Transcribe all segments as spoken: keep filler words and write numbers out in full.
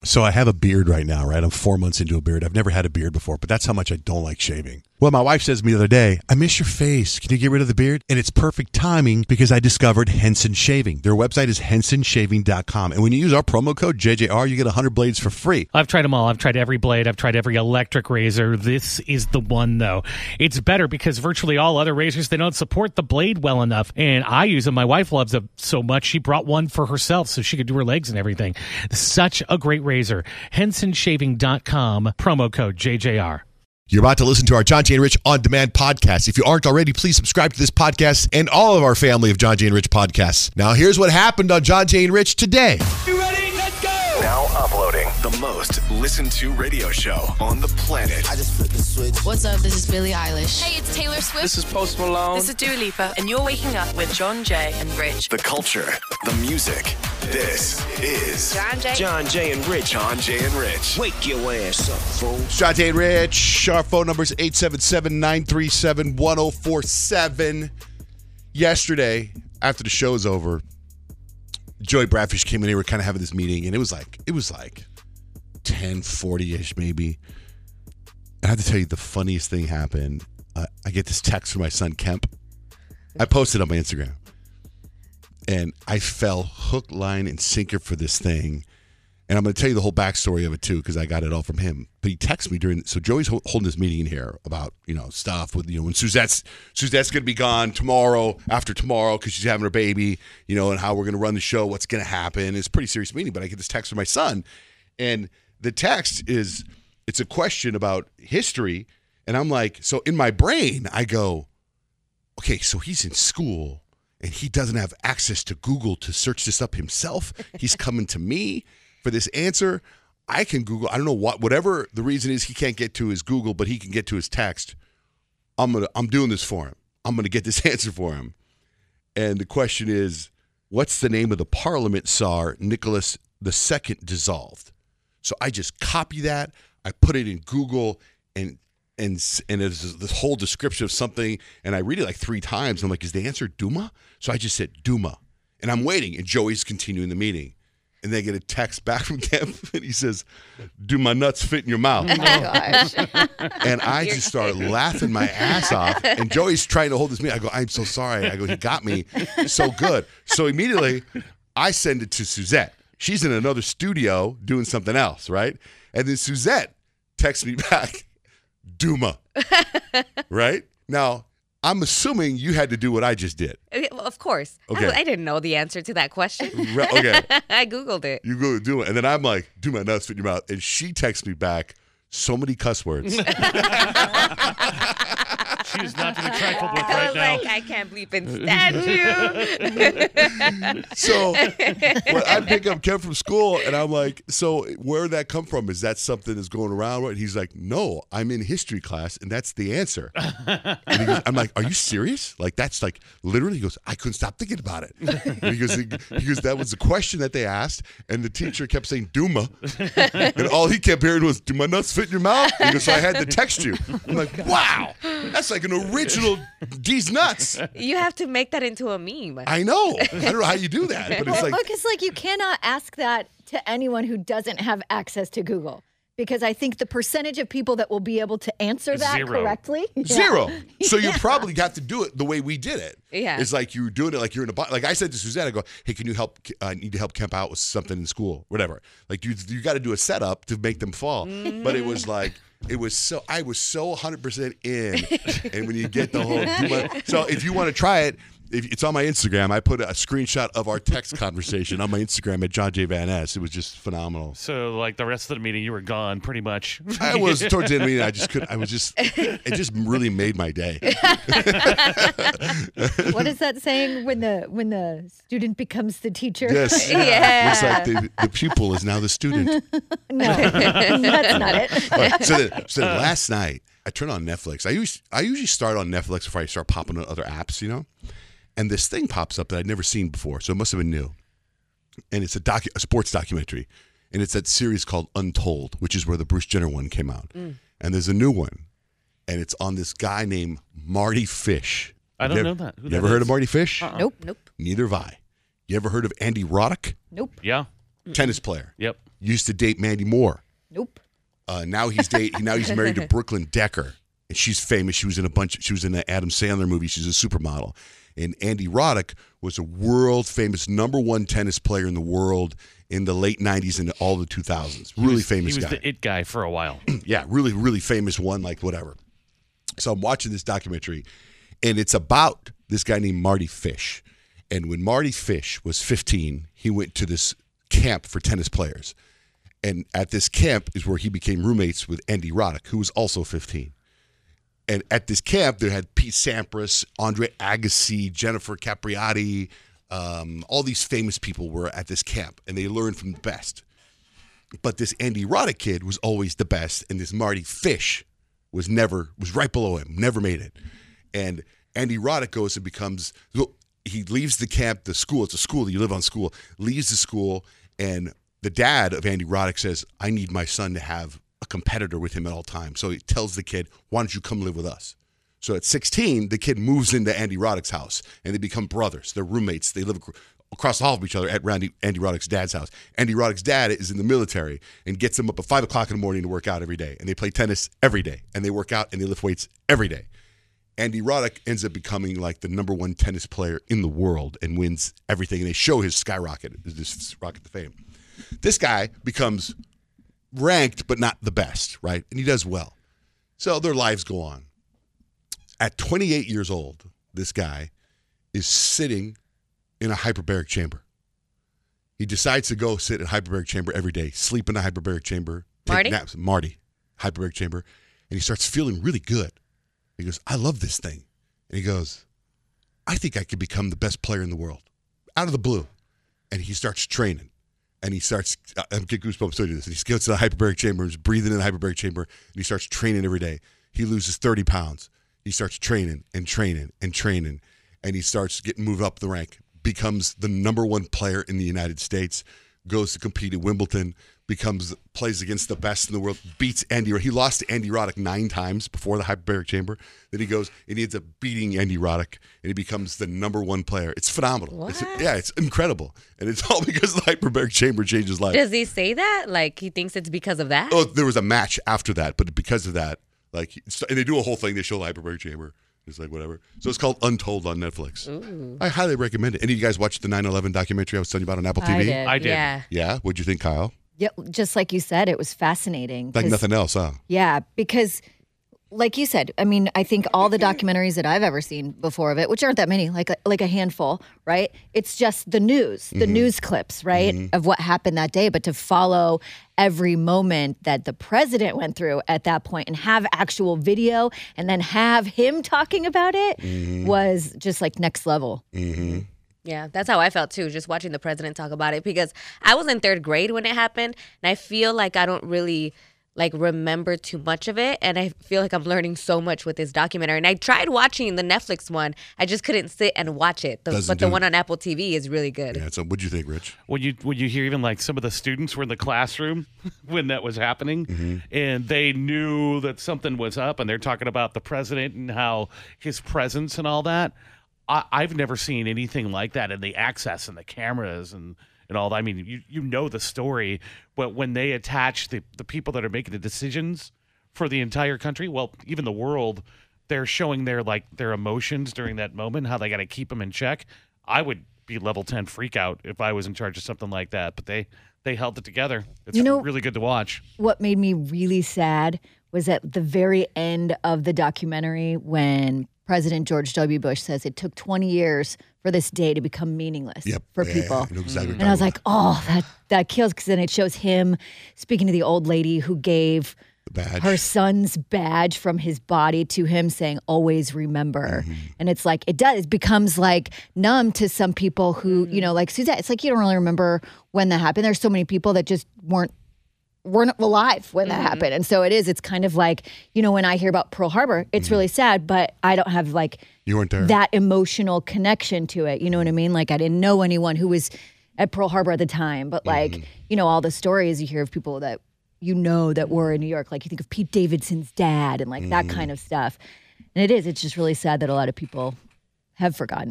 So I have a beard right now, right? I'm four months into a beard. I've never had a beard before, but that's how much I don't like shaving. Well, my wife says to me the other day, I miss your face. Can you get rid of the beard? And it's perfect timing because I discovered Henson Shaving. Their website is henson shaving dot com. And when you use our promo code J J R, you get one hundred blades for free. I've tried them all. I've tried every blade. I've tried every electric razor. This is the one, though. It's better because virtually all other razors, they don't support the blade well enough. And I use them. My wife loves them so much, she brought one for herself so she could do her legs and everything. Such a great razor. henson shaving dot com, promo code J J R. You're about to listen to our John Jay and Rich On Demand podcast. If you aren't already, please subscribe to this podcast and all of our family of John Jay and Rich podcasts. Now, here's what happened on John Jay and Rich today. You ready? Let's go! Now uploading the most listened to radio show on the planet. I just flipped the switch. What's up? This is Billie Eilish. Hey, it's Taylor Swift. This is Post Malone. This is Dua Lipa, and you're waking up with John Jay and Rich. The culture, the music. This is John Jay. John Jay and Rich. John Jay and Rich. Wake your ass up, fool. John Jay and Rich. Our phone number is eight seven seven, nine three seven, one oh four seven. Yesterday, after the show's over, Joey Bradfish came in here. We were kind of having this meeting, and it was like it was like ten forty-ish maybe. I have to tell you, the funniest thing happened. Uh, I get this text from my son, Kemp. I posted on my Instagram. And I fell hook, line, and sinker for this thing. And I'm going to tell you the whole backstory of it, too, because I got it all from him. But he texted me during – so Joey's holding this meeting in here about, you know, stuff with, you know, when Suzette's, Suzette's going to be gone tomorrow, after tomorrow, because she's having her baby, you know, and how we're going to run the show, what's going to happen. It's a pretty serious meeting. But I get this text from my son. And the text is – it's a question about history. And I'm like – so in my brain, I go, okay, so he's in school. And he doesn't have access to Google to search this up himself. He's coming to me for this answer. I can Google. I don't know what, whatever the reason is he can't get to his Google, but he can get to his text. I'm gonna. I'm doing this for him. I'm gonna get this answer for him. And the question is, what's the name of the Parliament Tsar Nicholas the Second dissolved? So I just copy that. I put it in Google and. And and it's this whole description of something, and I read it like three times. I'm like, is the answer Duma? So I just said Duma, and I'm waiting, and Joey's continuing the meeting. And they get a text back from Kemp, and he says, do my nuts fit in your mouth? Oh, gosh. And I just started laughing my ass off, and Joey's trying to hold this meeting. I go, I'm so sorry. I go, he got me so good. So immediately, I send it to Suzette. She's in another studio doing something else, right? And then Suzette texts me back, Duma. Right? Now, I'm assuming you had to do what I just did. Okay, well, of course. Okay. I, I didn't know the answer to that question. Re- okay. I Googled it. You go do it. And then I'm like, do my nuts fit in your mouth. And she texts me back so many cuss words. She is not to be trifled with I right was now. like, I can't bleep and stand you. So when I pick up Kev from school, and I'm like, so where'd that come from? Is that something that's going around? And he's like, no, I'm in history class, and that's the answer. And he goes, I'm like, are you serious? Like, that's like, literally, he goes, I couldn't stop thinking about it. And he goes, he goes, that was the question that they asked, and the teacher kept saying, Duma. And all he kept hearing was, do my nuts fit in your mouth? And he goes, so I had to text you. I'm like, wow, that's like an original D's nuts. You have to make that into a meme. I know. I don't know how you do that, but it's Well, like, look, it's like you cannot ask that to anyone who doesn't have access to Google. Because I think the percentage of people that will be able to answer that Zero. correctly. Yeah. zero. So you Yeah. probably got to do it the way we did it. Yeah. It's like you're doing it like you're in a bo- like I said to Suzette, I go, hey, can you help? I uh, need to help Kemp out with something in school, whatever. Like you, you got to do a setup to make them fall. Mm-hmm. But it was like it was so I was so one hundred percent in, and when you get the whole, do my, so if you want to try it. If it's on my Instagram. I put a screenshot of our text conversation on my Instagram at John J. Van Ness. It was just phenomenal. So, like the rest of the meeting, you were gone pretty much. I was towards the end of the meeting. I just couldn't. I was just. It just really made my day. What is that saying when the when the student becomes the teacher? Yes. Yeah. It's like the, the pupil is now the student. No, that's not it. All right, so then, so then last night, I turned on Netflix. I usually, I usually start on Netflix before I start popping on other apps, you know? And this thing pops up that I'd never seen before, so it must have been new. And it's a, docu- a sports documentary. And it's that series called Untold, which is where the Bruce Jenner one came out. Mm. And there's a new one. And it's on this guy named Marty Fish. I don't you know ever, that. Who you that ever heard is? of Marty Fish? Uh-uh. Nope, nope, Neither have I. You ever heard of Andy Roddick? nope. Yeah. tennis player. Yep. Used to date Mandy Moore. Nope. Uh, now he's date. Now he's married to Brooklyn Decker, and she's famous. She was in a bunch. She was in an Adam Sandler movie. She's a supermodel. And Andy Roddick was a world famous number one tennis player in the world in the late nineties and all the two thousands. Really He was- famous He was guy. the it guy for a while. Yeah, really, really famous one, like whatever. So I'm watching this documentary, and it's about this guy named Marty Fish. And when Marty Fish was fifteen, he went to this camp for tennis players. And at this camp is where he became roommates with Andy Roddick, who was also fifteen. And at this camp, they had Pete Sampras, Andre Agassi, Jennifer Capriati, um, all these famous people were at this camp, and they learned from the best. But this Andy Roddick kid was always the best, and this Marty Fish was never was right below him, never made it. And Andy Roddick goes and becomes he leaves the camp, the school. It's a school that you live on. School leaves the school, and the dad of Andy Roddick says, "I need my son to have a competitor with him at all times." So he tells the kid, "Why don't you come live with us?" So at sixteen, the kid moves into Andy Roddick's house, and they become brothers. They're roommates. They live ac- across the hall of each other at Randy, Andy Roddick's dad's house. Andy Roddick's dad is in the military and gets them up at five o'clock in the morning to work out every day. And they play tennis every day, and they work out and they lift weights every day. Andy Roddick ends up becoming like the number one tennis player in the world and wins everything. And they show his skyrocket, this rocket to fame. This guy becomes ranked, but not the best, right? And he does well. So their lives go on. At twenty-eight years old, this guy is sitting in a hyperbaric chamber. He decides to go sit in a hyperbaric chamber every day, sleep in a hyperbaric chamber, take Marty? naps. Marty, hyperbaric chamber. And he starts feeling really good. He goes, "I love this thing." And he goes, "I think I could become the best player in the world." Out of the blue. And he starts training. And he starts, I'm getting goosebumps doing this. And he goes to the hyperbaric chamber, he's breathing in the hyperbaric chamber, and he starts training every day. He loses thirty pounds. He starts training and training and training. And he starts getting moved up the rank, becomes the number one player in the United States, goes to compete at Wimbledon, becomes plays against the best in the world, beats Andy. He lost to Andy Roddick nine times before the hyperbaric chamber. Then he goes and he ends up beating Andy Roddick, and he becomes the number one player. It's phenomenal. It's, yeah, it's incredible, and it's all because the hyperbaric chamber changed his life. Does he say that? Like he thinks it's because of that? Oh, there was a match after that, but because of that, like, and they do a whole thing. They show the hyperbaric chamber. It's like whatever. So it's called Untold on Netflix. Ooh. I highly recommend it. Any of you guys watched the nine eleven documentary I was telling you about on Apple T V? I did. I did. Yeah. Yeah. What'd you think, Kyle? Yeah, just like you said, it was fascinating. Like 'cause- nothing else, huh? Yeah, because like you said, I mean, I think all the documentaries that I've ever seen before of it, which aren't that many, like a, like a handful, right? It's just the news, the news clips, right, of what happened that day. But to follow every moment that the president went through at that point and have actual video and then have him talking about it was just like next level. Mm-hmm. Yeah, that's how I felt too, just watching the president talk about it, because I was in third grade when it happened, and I feel like I don't really like remember too much of it, and I feel like I'm learning so much with this documentary. And I tried watching the Netflix one, I just couldn't sit and watch it. The, Doesn't but the do one it. on Apple T V is really good. Yeah. So what'd you think, Rich? When you when you hear even like some of the students were in the classroom when that was happening, Mm-hmm. and they knew that something was up, and they're talking about the president and how his presence and all that. I, I've never seen anything like that, and the access and the cameras and, and all that. I mean, you you know the story, but when they attach the, the people that are making the decisions for the entire country, well, even the world, they're showing their like their emotions during that moment, how they got to keep them in check. I would be level ten freak out if I was in charge of something like that, but they they held it together. It's You know- really good to watch. What made me really sad was at the very end of the documentary when President George W. Bush says it took twenty years for this day to become meaningless Yep. for Yeah, people. I know exactly what And I was you're like, oh, that, that kills, because then it shows him speaking to the old lady who gave the badge. her son's badge from his body to him, saying, always remember. Mm-hmm. And it's like, it does, it becomes like numb to some people who, you know, like Suzette, it's like you don't really remember when that happened. There's so many people that just weren't weren't alive when that happened. And so it is, it's kind of like, you know, when I hear about Pearl Harbor, it's really sad, but I don't have like You weren't there. that emotional connection to it. You know what I mean? Like I didn't know anyone who was at Pearl Harbor at the time, but like, you know, all the stories you hear of people that you know that were in New York, like you think of Pete Davidson's dad and like that kind of stuff. And it is, it's just really sad that a lot of people have forgotten.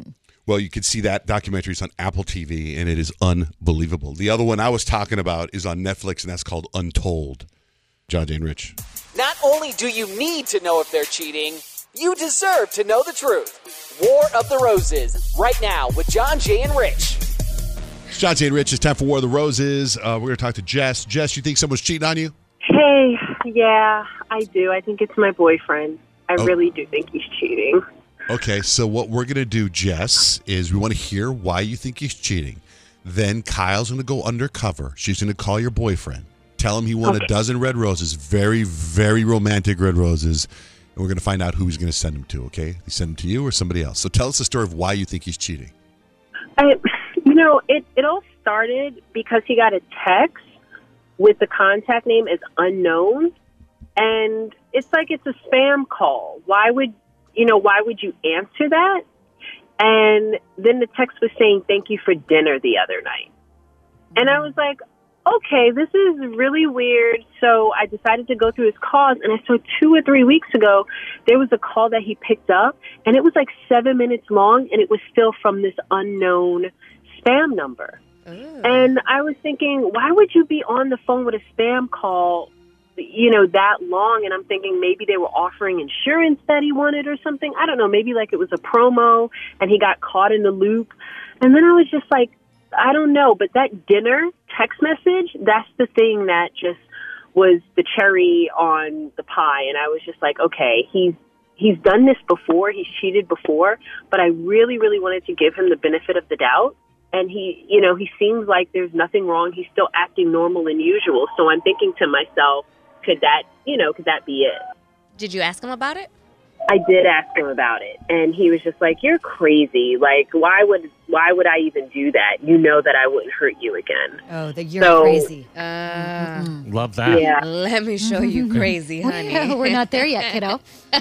Well, you can see that documentary. It's on Apple T V, and it is unbelievable. The other one I was talking about is on Netflix, and that's called Untold. John, Jay, and Rich. Not only do you need to know if they're cheating, you deserve to know the truth. War of the Roses, right now with John, Jay, and Rich. It's John, Jay, and Rich. It's time for War of the Roses. Uh, we're going to talk to Jess. Jess, you think someone's cheating on you? Hey, yeah, I do. I think it's my boyfriend. I Oh. really do think he's cheating. Okay, so what we're going to do, Jess, is we want to hear why you think he's cheating. Then Kyle's going to go undercover. She's going to call your boyfriend. Tell him he won Okay. a dozen red roses, very, very romantic red roses. And we're going to find out who he's going to send them to, okay? He send them to you or somebody else. So tell us the story of why you think he's cheating. I, you know, it, it all started because he got a text with the contact name as unknown. And it's like it's a spam call. Why would, you know, why would you answer that? And then the text was saying, thank you for dinner the other night. And I was like, okay, this is really weird. So I decided to go through his calls, and I saw two or three weeks ago, there was a call that he picked up, and it was like seven minutes long, and it was still from this unknown spam number. And I was thinking, why would you be on the phone with a spam call, you know, that long? And I'm thinking maybe they were offering insurance that he wanted or something. I don't know. Maybe like it was a promo and he got caught in the loop. And then I was just like, I don't know. But that dinner text message, that's the thing that just was the cherry on the pie. And I was just like, okay, he's he's done this before. He's cheated before. But I really, really wanted to give him the benefit of the doubt. And he, you know, he seems like there's nothing wrong. He's still acting normal and usual. So I'm thinking to myself, could that, you know, could that be it? Did you ask him about it? I did ask him about it, and he was just like, "You're crazy. Like, why would why would I even do that? You know that I wouldn't hurt you again." Oh, that you're So- crazy. Uh, Love that. Yeah. Let me show you crazy, honey. We're not there yet, kiddo.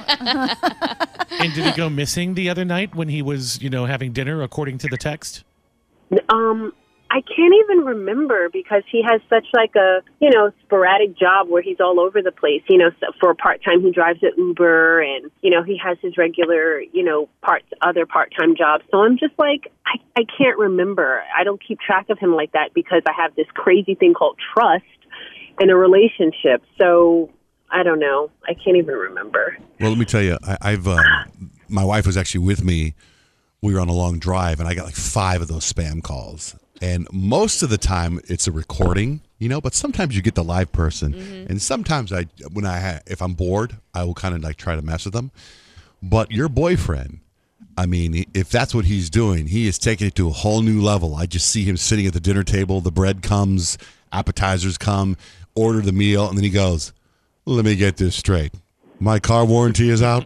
And did he go missing the other night when he was, you know, having dinner, according to the text? Um, I can't even remember because he has such like a, you know, sporadic job where he's all over the place. You know, so for a part-time, he drives at Uber, and, you know, he has his regular, you know, part other part-time jobs. So I'm just like, I, I can't remember. I don't keep track of him like that because I have this crazy thing called trust in a relationship. So I don't know. I can't even remember. Well, let me tell you, I, I've um, my wife was actually with me. We were on a long drive, and I got like five of those spam calls. And most of the time, it's a recording, you know. But sometimes you get the live person, Mm-hmm. and sometimes I, when I, ha- if I'm bored, I will kind of like try to mess with them. But your boyfriend, I mean, if that's what he's doing, he is taking it to a whole new level. I just see him sitting at the dinner table. The bread comes, appetizers come, order the meal, and then he goes, "Let me get this straight. My car warranty is out."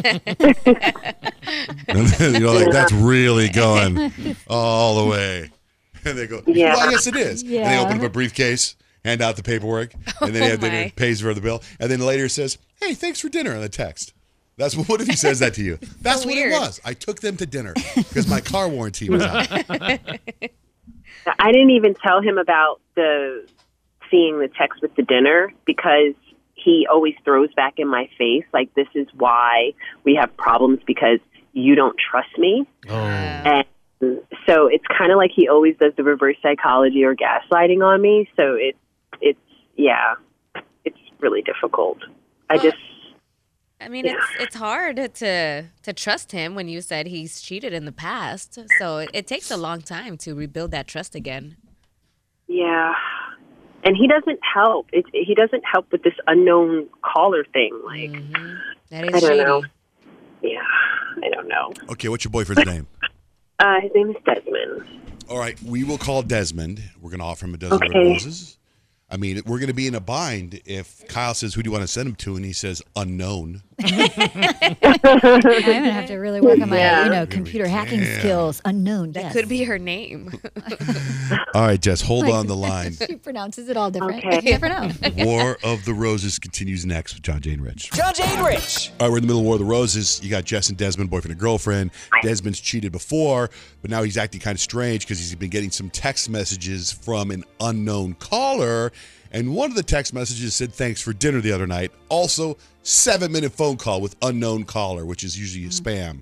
And then, you know, like that's really going all the way. And they go, Yeah. "Well, yes, it is." And they Yeah. open up a briefcase, hand out the paperwork, and then he have dinner, my. pays for the bill, and then later says, "Hey, thanks for dinner," on the text. That's what, what if he says that to you? That's what weird. it was. I took them to dinner because my car warranty was out. I didn't even tell him about the seeing the text with the dinner because he always throws back in my face like, this is why we have problems because you don't trust me. Oh. And so it's kind of like he always does the reverse psychology or gaslighting on me. So it, it's, yeah, it's really difficult. I Well, just, I mean, it's it's hard to to trust him when you said he's cheated in the past. So it, it takes a long time to rebuild that trust again. yeah. And he doesn't help. It, he doesn't help with this unknown caller thing. Like, Mm-hmm. That I is don't shady. know. Yeah, I don't know. Okay, what's your boyfriend's name? Uh, his name is Desmond. All right, we will call Desmond. We're going to offer him a dozen red Okay. roses. I mean, we're going to be in a bind if Kyle says, "Who do you want to send him to?" and he says, "Unknown." I'm gonna have to really work on my, Yeah. you know, computer hacking Yeah. skills. Unknown. That yes. could be her name. All right, Jess, hold Like- on the line. She pronounces it all different. Okay. You never know. War of the Roses continues next with John, Jane, Rich. John, Jay, and Rich. All right, we're in the middle of War of the Roses. You got Jess and Desmond, boyfriend and girlfriend. Desmond's cheated before, but now he's acting kind of strange because he's been getting some text messages from an unknown caller. And one of the text messages said, "Thanks for dinner the other night." Also, seven-minute phone call with unknown caller, which is usually a spam.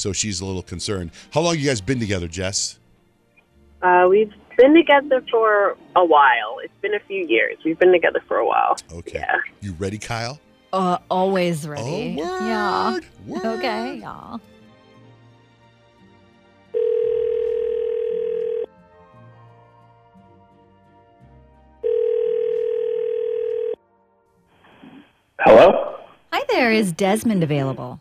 So she's a little concerned. How long you guys been together, Jess? Uh, we've been together for a while. It's been a few years. We've been together for a while. Okay. Yeah. You ready, Kyle? Uh, always ready. Oh, word, yeah. word. Okay. Yeah. Hello? Hi there. Is Desmond available?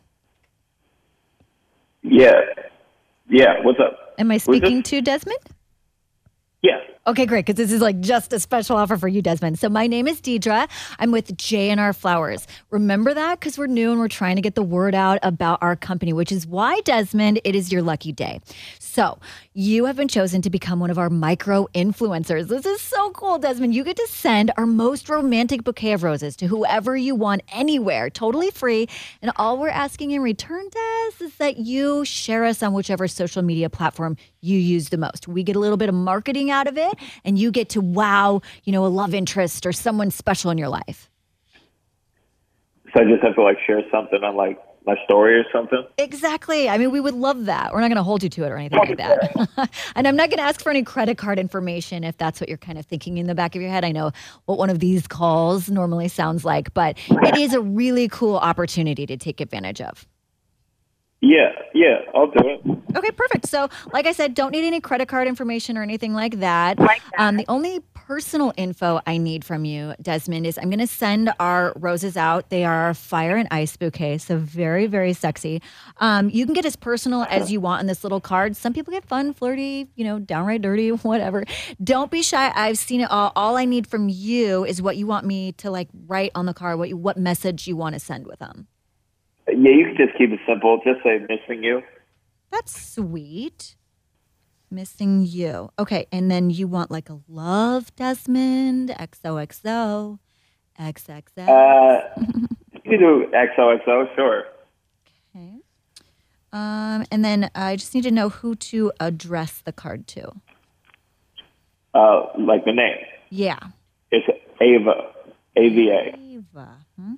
Yeah. Yeah, what's up? Am I Who's speaking this? to Desmond? Yeah. Okay, great, because this is like just a special offer for you, Desmond. So my name is Deidre. I'm with J and R Flowers. Remember that? Because we're new and we're trying to get the word out about our company, which is why, Desmond, it is your lucky day. So you have been chosen to become one of our micro influencers. This is so cool, Desmond. You get to send our most romantic bouquet of roses to whoever you want anywhere, totally free. And all we're asking in return, Des, is that you share us on whichever social media platform you use the most. We get a little bit of marketing out of it, and you get to wow, you know, a love interest or someone special in your life. So I just have to like share something on like my story or something? Exactly. I mean, we would love that. We're not going to hold you to it or anything like that. And I'm not going to ask for any credit card information if that's what you're kind of thinking in the back of your head. I know what one of these calls normally sounds like, but it is a really cool opportunity to take advantage of. Yeah, yeah, I'll do it. Okay, perfect. So, like I said, don't need any credit card information or anything like that. Like that. Um, the only personal info I need from you, Desmond, is I'm going to send our roses out. They are fire and ice bouquet, so very, very sexy. Um, you can get as personal as you want on this little card. Some people get fun, flirty, you know, downright dirty, whatever. Don't be shy. I've seen it all. All I need from you is what you want me to like write on the card, what you, what message you want to send with them. Yeah, you can just keep it simple. Just say missing you. That's sweet. Missing you. Okay, and then you want like a love, Desmond, X O X O, X X X. Uh, you can do X O X O, sure. Okay. Um, and then I just need to know who to address the card to. Uh, like the name. Yeah. It's Ava. A V A. Ava. Hmm?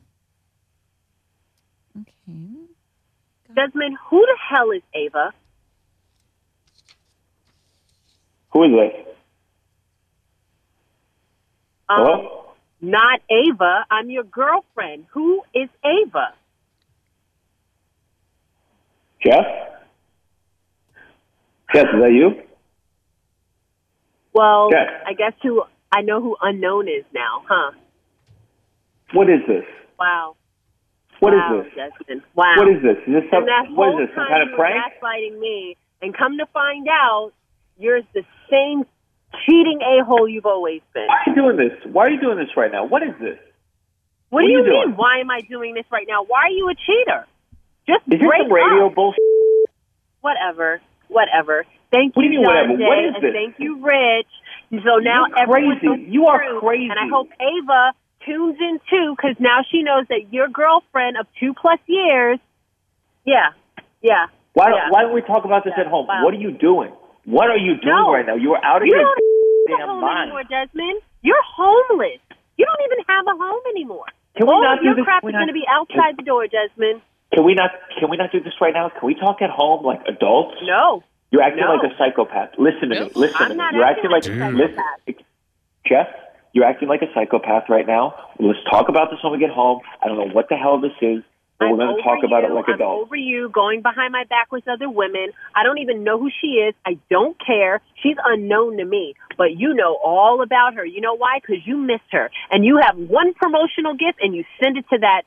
Okay. Desmond, who the hell is Ava? Who is this? Um, Hello? Not Ava. I'm your girlfriend. Who is Ava? Jeff? Jeff, is that you? Well, Jeff. I guess who I know who Unknown is now, huh? What is this? Wow. What wow, is this? Desmond. Wow. What is this? Is this some, And that what whole is this? Some time kind of you prank? were gaslighting me, and come to find out, you're the same cheating a-hole you've always been. Why are you doing this? Why are you doing this right now? What is this? What, What do are you you mean? doing? Why am I doing this right now? Why are you a cheater? Just Is this break some radio up. bullshit? Whatever. Whatever. Thank What do you, you mean, John whatever? Jay, What is and this? thank you, Rich. So now You're everyone crazy. knows the You are truth, crazy. And I hope Ava tunes in too, because now she knows that your girlfriend of two plus years. Yeah, yeah. Why don't, yeah. why don't we talk about this Yeah, at home? wow. What are you doing? What are you doing No. right now? You are out of You your don't have a damn home mind. anymore, Desmond. You're homeless. You don't even have a home anymore. Can we All not of do your this? crap Can we is going to not- be outside the door, Desmond. Can we not? Can we not do this right now? Can we talk at home like adults? No. You're acting No. like a psychopath. Listen to me. Listen I'm to me. not You're acting acting like, like a listen, psychopath. Jeff. You're acting like a psychopath right now. Let's talk about this when we get home. I don't know what the hell this is, but I'm we're going over to talk about you. it like I'm adults. over you going behind my back with other women. I don't even know who she is. I don't care. She's unknown to me. But you know all about her. You know why? Because you miss her. And you have one promotional gift and you send it to that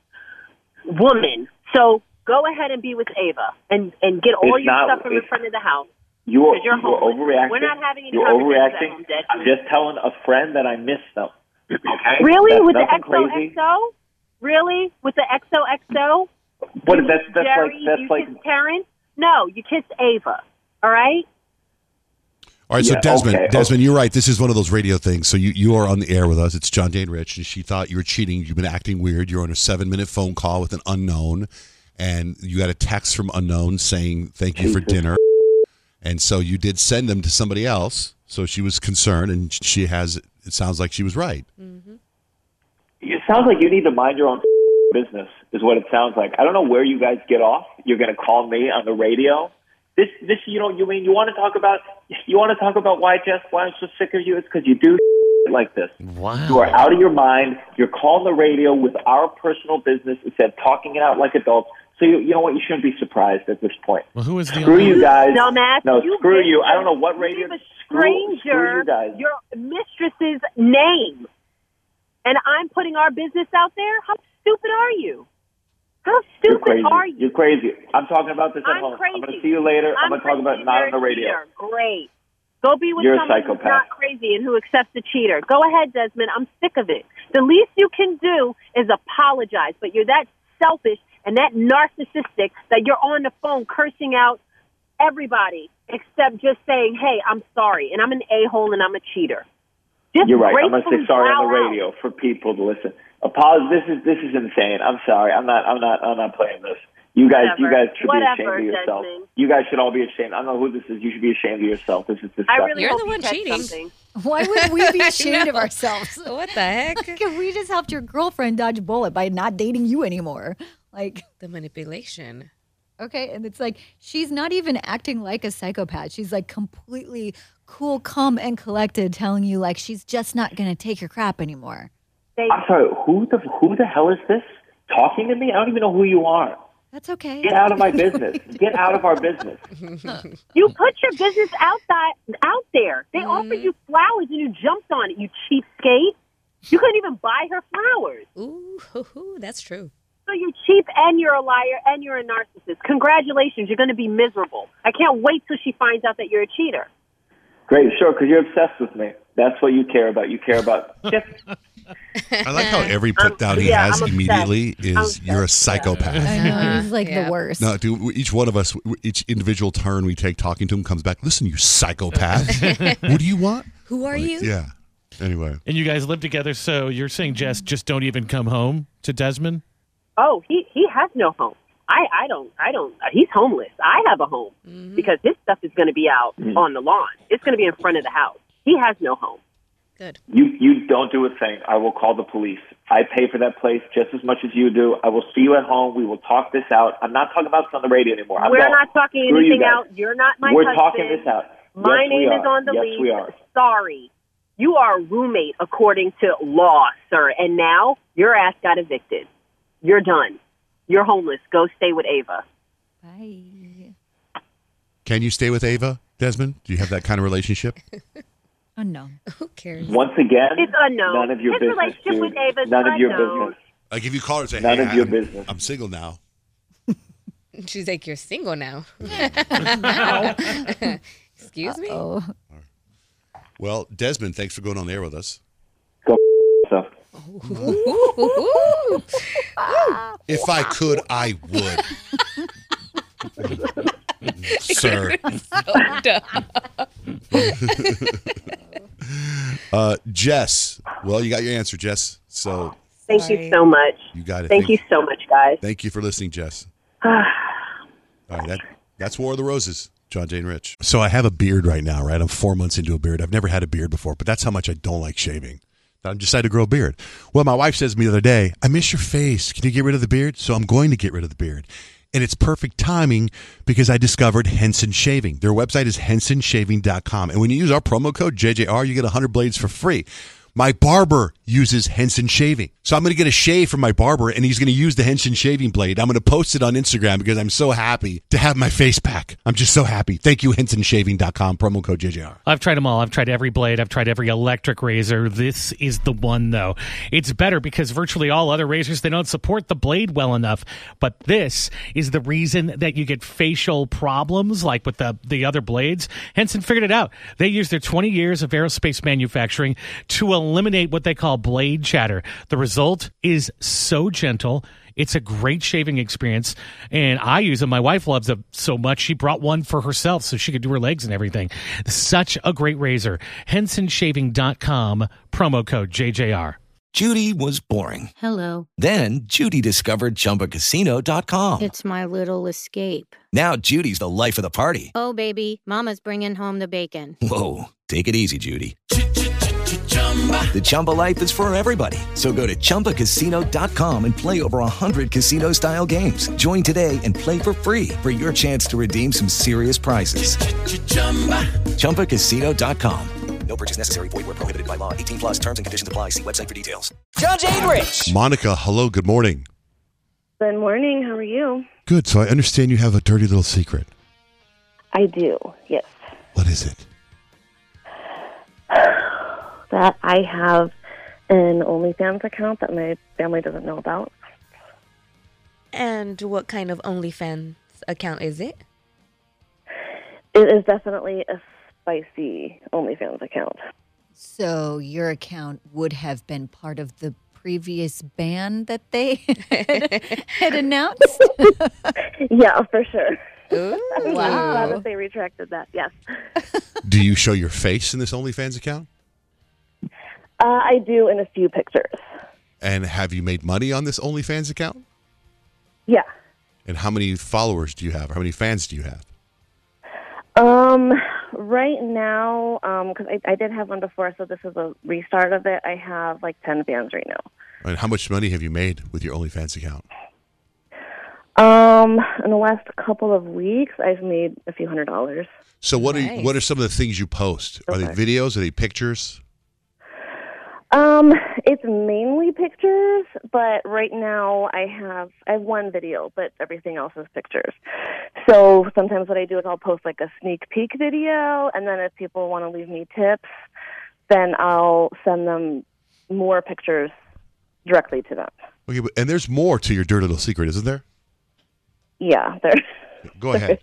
woman. So go ahead and be with Ava and, and get all It's your not- stuff from the it's- front of the house. You are, 'Cause you're you are homeless. overreacting. We're not having any You're conversations at overreacting. home, Dad. I'm just telling a friend that I miss them. Okay? Really? That's With the nothing X O crazy. X O? Really? With the X O X O? What? That's that's Jerry, like that's you like. kissed Terrence? No, you kissed Ava. All right? All right, so Yeah, Desmond, okay, Desmond, you're right. This is one of those radio things. So you, you are on the air with us. It's John Day and Rich, and she thought you were cheating. You've been acting weird. You're on a seven-minute phone call with an unknown, and you got a text from unknown saying thank you for Jesus. dinner. And so you did send them to somebody else. So she was concerned, and she has. It sounds like she was right. It sounds like you need to mind your own business. is what it sounds like. I don't know where you guys get off. You're going to call me on the radio. This, this, you know, you mean you want to talk about, you want to talk about why, Jess, why I'm so sick of you? It's because you do like this. Wow. You are out of your mind. You're calling the radio with our personal business instead of talking it out like adults. So you, you know what? You shouldn't be surprised at this point. Well, who is the Screw you guys. Dumbass. No, You screw bitch. you. I don't know what radio. You give a Screw, stranger screw you guys. your mistress's name, and I'm putting our business out there. How stupid are you? How You're stupid crazy. are you? You're crazy. I'm talking about this at I'm home. crazy. I'm going to see you later. I'm, I'm going to talk about it not on the radio. Cheater. Great. Go be with You're a someone who's psychopath. not crazy and who accepts the cheater. Go ahead, Desmond. I'm sick of it. The least you can do is apologize, but you're that selfish and that narcissistic that you're on the phone cursing out everybody except just saying, hey, I'm sorry, and I'm an a-hole and I'm a cheater. Just You're right. I'm going to say gracefully sorry on bow the out. radio for people to listen. Apologize. This is this is insane. I'm sorry. I'm not. I'm not. I'm not playing this. You guys. You Whatever. guys should Whatever, be ashamed of yourself. Desmond. You guys should all be ashamed. I don't know who this is. You should be ashamed of yourself. This is disgusting. I really You're hope the you one catch cheating. something. Why would we be I ashamed of know. ourselves? What the heck? Like, we just helped your girlfriend dodge a bullet by not dating you anymore. Like, The manipulation. okay, and it's like she's not even acting like a psychopath. She's like completely cool, calm, and collected, telling you like she's just not gonna take your crap anymore. They, I'm sorry. Who the who the hell is this talking to me? I don't even know who you are. That's okay. Get out of my business. Get out of our business. you put your business out, that, out there. They offered you flowers and you jumped on it, you cheapskate. You couldn't even buy her flowers. Ooh, hoo, hoo, that's true. So you're cheap and you're a liar and you're a narcissist. Congratulations, you're going to be miserable. I can't wait till she finds out that you're a cheater. Great, sure, because you're obsessed with me. That's what you care about. You care about just I like how every put down he yeah, has I'm obsessed. immediately is I'm you're a obsessed, psychopath. I know, he's like Yeah. the worst. No, dude, each one of us, each individual turn we take talking to him comes back, listen, you psychopath. What do you want? Who are Like, you? Yeah. Anyway. And you guys live together, so you're saying, Jess, just don't even come home to Desmond? Oh, he he has no home. I, I don't I don't. He's homeless. I have a home because his stuff is going to be out on the lawn. It's going to be in front of the house. He has no home. Good. You you don't do a thing. I will call the police. I pay for that place just as much as you do. I will see you at home. We will talk this out. I'm not talking about this on the radio anymore. I'm We're going. not talking Screw you anything guys. out. You're not my We're husband. talking this out. My Yes, we name are. is on the yes, lease. we are. Sorry. You are a roommate according to law, sir. And now your ass got evicted. You're done. You're homeless. Go stay with Ava. Bye. Can you stay with Ava, Desmond? Do you have that kind of relationship? Unknown. Who cares? Once again, It's unknown. none of your His business. relationship dude. with Ava is None of your unknown. business. Like if you call her and say, None hey, of your I'm, business. I'm single now. She's like, you're single now. Excuse me? Oh, Well, Desmond, thanks for going on the air with us. Go yourself. Ooh. If I could, I would. Sir. So dumb. Uh, Jess. Well, you got your answer, Jess. So Thank Sorry. you so much. you got it. Thank you so much, guys. Thank you for listening, Jess. All right, that, that's War of the Roses. John, Jane, Rich. So I have a beard right now, right? I'm four months into a beard. I've never had a beard before, but that's how much I don't like shaving. I decided to grow a beard. Well, my wife says to me the other day, I miss your face. Can you get rid of the beard? So I'm going to get rid of the beard. And it's perfect timing because I discovered Henson Shaving. Their website is henson shaving dot com. And when you use our promo code J J R, you get one hundred blades for free. My barber uses Henson Shaving. So I'm going to get a shave from my barber, and he's going to use the Henson Shaving blade. I'm going to post it on Instagram because I'm so happy to have my face back. I'm just so happy. Thank you, henson shaving dot com, promo code J J R. I've tried them all. I've tried every blade. I've tried every electric razor. This is the one, though. It's better because virtually all other razors, they don't support the blade well enough. But this is the reason that you get facial problems like with the, the other blades. Henson figured it out. They use their twenty years of aerospace manufacturing to eliminate what they call blade chatter. The result is so gentle. It's a great shaving experience, and I use them. My wife loves them so much, she brought one for herself so she could do her legs and everything. Such a great razor. henson shaving dot com, promo code J J R. Judy was boring. Hello. Then Judy discovered Chumba Casino dot com. It's my little escape. Now Judy's the life of the party. Oh, baby, mama's bringing home the bacon. Whoa, take it easy, Judy. The Chumba life is for everybody. So go to Chumba Casino dot com and play over one hundred casino-style games. Join today and play for free for your chance to redeem some serious prizes. Chumba Casino dot com. No purchase necessary. Void where prohibited by law. eighteen plus terms and conditions apply. See website for details. John Jay and Rich. Monica, hello, good morning. Good morning. How are you? Good. So I understand you have a dirty little secret. I do, yes. What is it? That I have an OnlyFans account that my family doesn't know about. And what kind of OnlyFans account is it? It is definitely a spicy OnlyFans account. So your account would have been part of the previous ban that they had announced? Yeah, for sure. Ooh, I'm wow. glad that they retracted that, yes. Do you show your face in this OnlyFans account? Uh, I do in a few pictures. And have you made money on this OnlyFans account? Yeah. And how many followers do you have? Or how many fans do you have? Um, right now, um, because I, I did have one before, so this is a restart of it. I have like ten fans right now. And how much money have you made with your OnlyFans account? Um, in the last couple of weeks, I've made a few hundred dollars. So what Nice. are what are some of the things you post? Are they Okay. videos? Are they pictures? Um, it's mainly pictures, but right now I have I have one video, but everything else is pictures. So sometimes what I do is I'll post like a sneak peek video, and then if people want to leave me tips, then I'll send them more pictures directly to them. Okay, but, and there's more to your dirty little secret, isn't there? Yeah, there. Go ahead.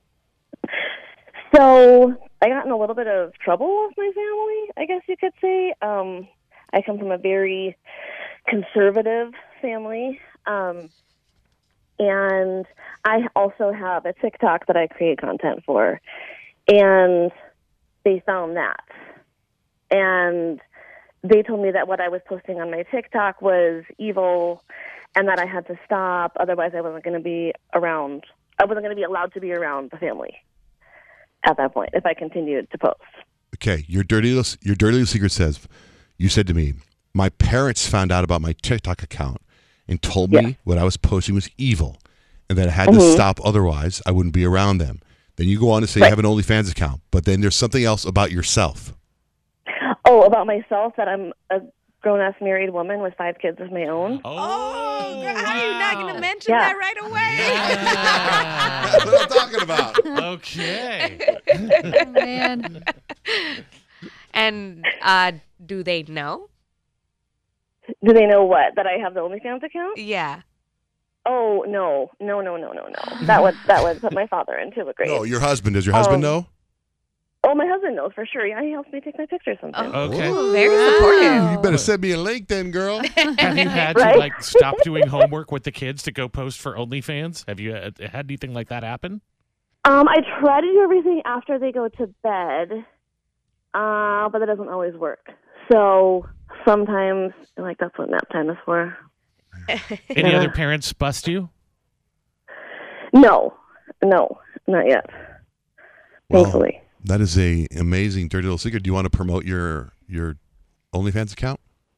So I got in a little bit of trouble with my family, I guess you could say. Um, I come from a very conservative family, um, and I also have a TikTok that I create content for, and they found that. And they told me that what I was posting on my TikTok was evil and that I had to stop, otherwise I wasn't going to be around. I wasn't going to be allowed to be around the family at that point if I continued to post. Okay, your dirty little, your dirty little secret says, you said to me, my parents found out about my TikTok account and told me Yeah. what I was posting was evil and that I had to Mhm. stop, otherwise I wouldn't be around them. Then you go on to say Right. you have an OnlyFans account, but then there's something else about yourself. Oh, about myself, that I'm a grown-ass married woman with five kids of my own. Oh, girl, how are you not going to mention Yeah. that right away? That's what I'm talking about. Okay. Oh, man. And uh, do they know? Do they know what? That I have the OnlyFans account? Yeah. Oh, no. No, no, no, no, no. That would that would put my father into a grave. No, your husband. Does your husband Um, know? Oh, my husband knows for sure. Yeah, he helps me take my pictures sometimes. Okay. Ooh, very supportive. You better send me a link then, girl. Have you had Right? to like stop doing homework with the kids to go post for OnlyFans? Have you uh, had anything like that happen? Um, I try to do everything after they go to bed, uh, but that doesn't always work. So sometimes, like, that's what nap time is for. Any Yeah. other parents bust you? No, no, not yet. Well, Thankfully. that is a amazing dirty little secret. Do you want to promote your your OnlyFans account?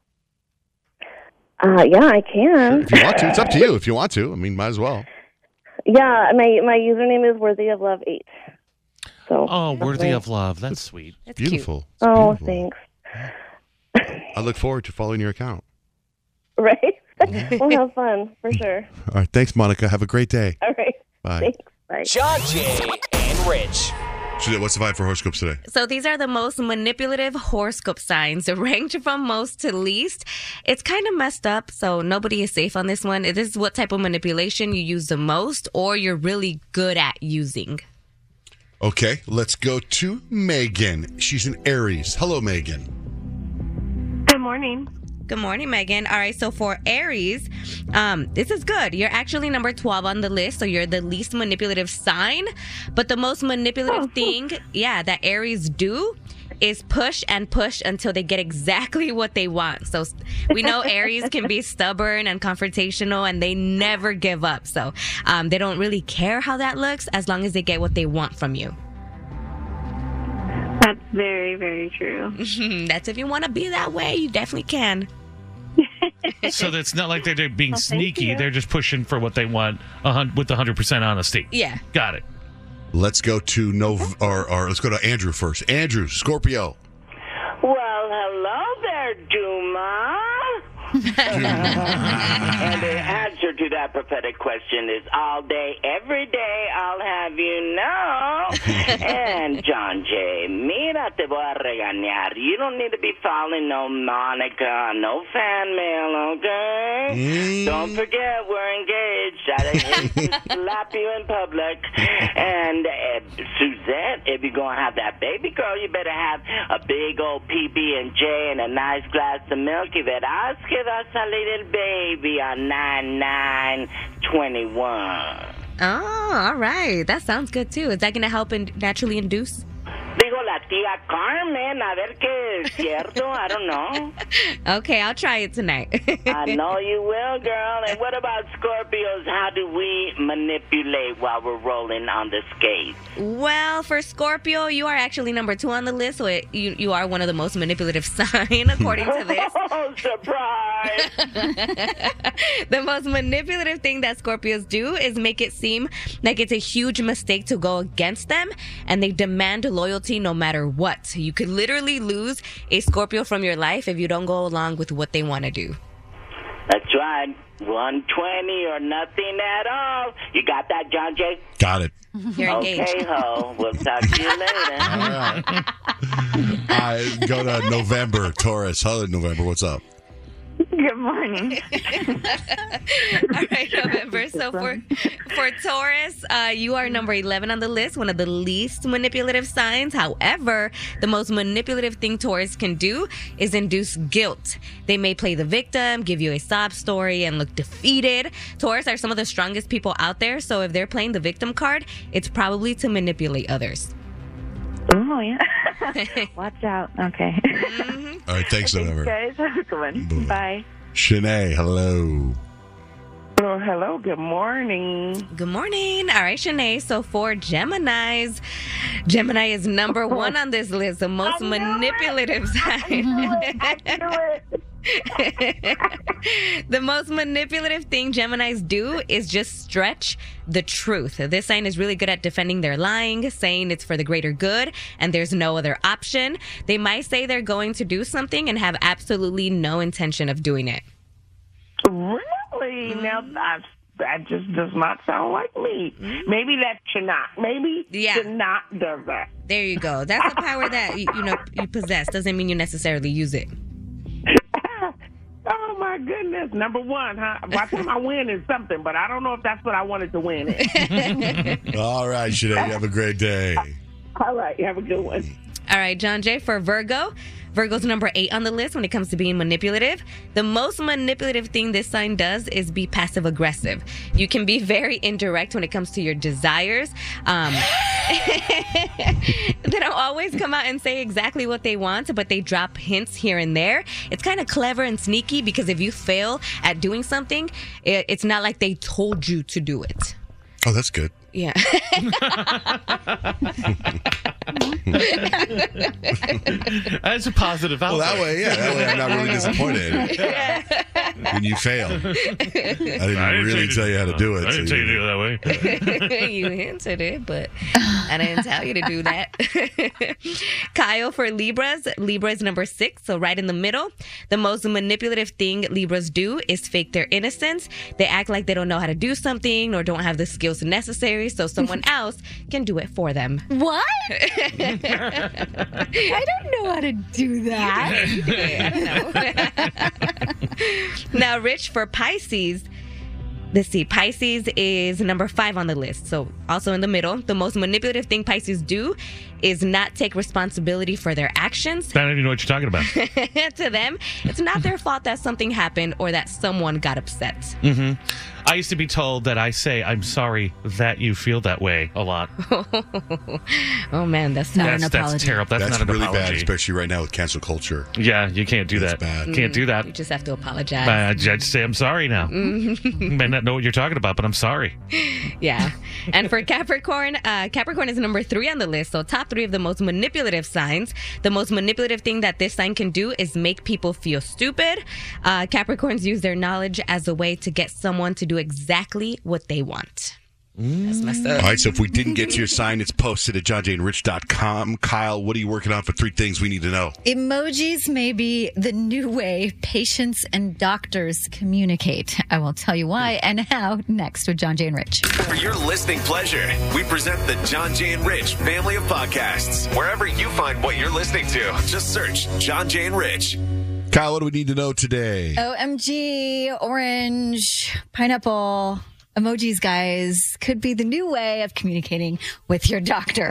Uh, yeah, I can. If you want to, it's up to you. If you want to, I mean, might as well. Yeah, my my username is worthy of love eight. So. Oh, worthy definitely. of love. That's sweet. That's cute. Beautiful. It's Oh, beautiful. thanks. I look forward to following your account. Right? Mm-hmm. We'll have fun for sure. All right. Thanks, Monica. Have a great day. All right. Bye. Thanks. Bye. John Jay and Rich. So what's the vibe for horoscopes today? So these are the most manipulative horoscope signs, ranked from most to least. It's kind of messed up, so nobody is safe on this one. This is what type of manipulation you use the most or you're really good at using. Okay, let's go to Megan. She's an Aries. Hello, Megan. Good morning. Good morning, Megan. All right, so for Aries, um, this is good. You're actually number twelve on the list, so you're the least manipulative sign. But the most manipulative Oh. thing, yeah, that Aries do is push and push until they get exactly what they want. So we know Aries can be stubborn and confrontational, and they never give up. So um, they don't really care how that looks as long as they get what they want from you. That's Very, very true. That's if you want to be that way, you definitely can. So that's not like they're being Well, thank sneaky. you. They're just pushing for what they want a hun- with one hundred percent honesty. Yeah. Got it. Let's go to Nov- or, or let's go to Andrew first. Andrew, Scorpio. Well, hello there, Duma. And the answer to that prophetic question is all day, every day, I'll have you know. And John Jay, mira, te voy a regañar. You don't need to be following no Monica, no fan mail, okay? Mm. Don't forget, we're engaged. I hate to slap you in public. And uh, Suzette, if you're going to have that baby girl, you better have a big old P B and J and a nice glass of milk. Y verás que va a salir el baby on nine nine twenty-one. Oh, all right. That sounds good, too. Is that going to help in- naturally induce? Digo, la tía Carmen, a ver qué es cierto. I don't know. Okay, I'll try it tonight. I know you will, girl. And what about Scorpios? How do we manipulate while we're rolling on the skates? Well, for Scorpio, you are actually number two on the list, so it, you, you are one of the most manipulative sign, according to this. Oh, surprise! The most manipulative thing that Scorpios do is make it seem like it's a huge mistake to go against them, and they demand loyalty no matter what. You could literally lose a Scorpio from your life if you don't go along with what they want to do. That's right. one twenty or nothing at all. You got that, John Jay? Got it. You're engaged. Okay, ho. We'll talk to you later. All right. I go to November, Taurus. Hello, November. What's up? Good morning. All right, November. So for for Taurus, uh, you are number eleven on the list, one of the least manipulative signs. However, the most manipulative thing Taurus can do is induce guilt. They may play the victim, give you a sob story, and look defeated. Taurus are some of the strongest people out there, so if they're playing the victim card, it's probably to manipulate others. Oh, yeah. Watch out. Okay. Mm-hmm. All right, thanks, November. Guys, have a good one. Bye. Shanae, hello. Oh, hello. Good morning. Good morning. All right, Shanae. So for Geminis, Gemini is number one on this list, the most manipulative sign. The most manipulative thing Geminis do is just stretch the truth. This sign is really good at defending their lying, saying it's for the greater good and there's no other option. They might say they're going to do something and have absolutely no intention of doing it. Really? Now that that just does not sound like me. Maybe that's Chinook. Maybe Yeah. Chinook does that. There you go. That's a power that you, you know you possess. Doesn't mean you necessarily use it. Oh my goodness! Number one, huh? By the time I win is something, but I don't know if that's what I wanted to win. In. All right, Shanae, you have a great day. All right, have a good one. All right, John Jay, for Virgo. Virgo's number eight on the list when it comes to being manipulative. The most manipulative thing this sign does is be passive aggressive. You can be very indirect when it comes to your desires. Um, they don't always come out and say exactly what they want, but they drop hints here and there. It's kind of clever and sneaky because if you fail at doing something, it, it's not like they told you to do it. Oh, that's good. Yeah. That's a positive Well, outlook. that way, yeah, that way I'm not really disappointed when you fail. I didn't I didn't really tell tell you- you how to do it. I didn't so tell you to do it that way. You hinted it, but I didn't tell you to do that. Kyle, for Libras, Libra is number six, so right in the middle. The most manipulative thing Libras do is fake their innocence. They act like they don't know how to do something or don't have the skills necessary, so someone else can do it for them. What? I don't know how to do that. You did. I don't know. Now, Rich, for Pisces, let's see. Pisces is number five on the list. So also in the middle. The most manipulative thing Pisces do is not take responsibility for their actions. I don't even know what you're talking about. To them, it's not their fault that something happened or that someone got upset. Mm-hmm. I used to be told that I say, I'm sorry that you feel that way a lot. Oh, man, that's not That's, an that's apology. terrible. That's, That's not an really apology. bad, especially right now with cancel culture. Yeah, you can't do That's that. bad. Can't do that. You just have to apologize. Uh, I just say I'm sorry now. May not know what you're talking about, but I'm sorry. Yeah. And for Capricorn, uh, Capricorn is number three on the list. So top three of the most manipulative signs. The most manipulative thing that this sign can do is make people feel stupid. Uh, Capricorns use their knowledge as a way to get someone to do exactly what they want. That's messed up. All right, so if we didn't get to your sign, it's posted at john jay and rich dot com. Kyle, what are you working on for three things we need to know? Emojis may be the new way patients and doctors communicate. I will tell you why and how next with John Jay and Rich. For your listening pleasure, we present the John Jay and Rich family of podcasts. Wherever you find what you're listening to, just search John Jay and Rich. Kyle, what do we need to know today? O M G, orange, pineapple. Emojis, guys, could be the new way of communicating with your doctor.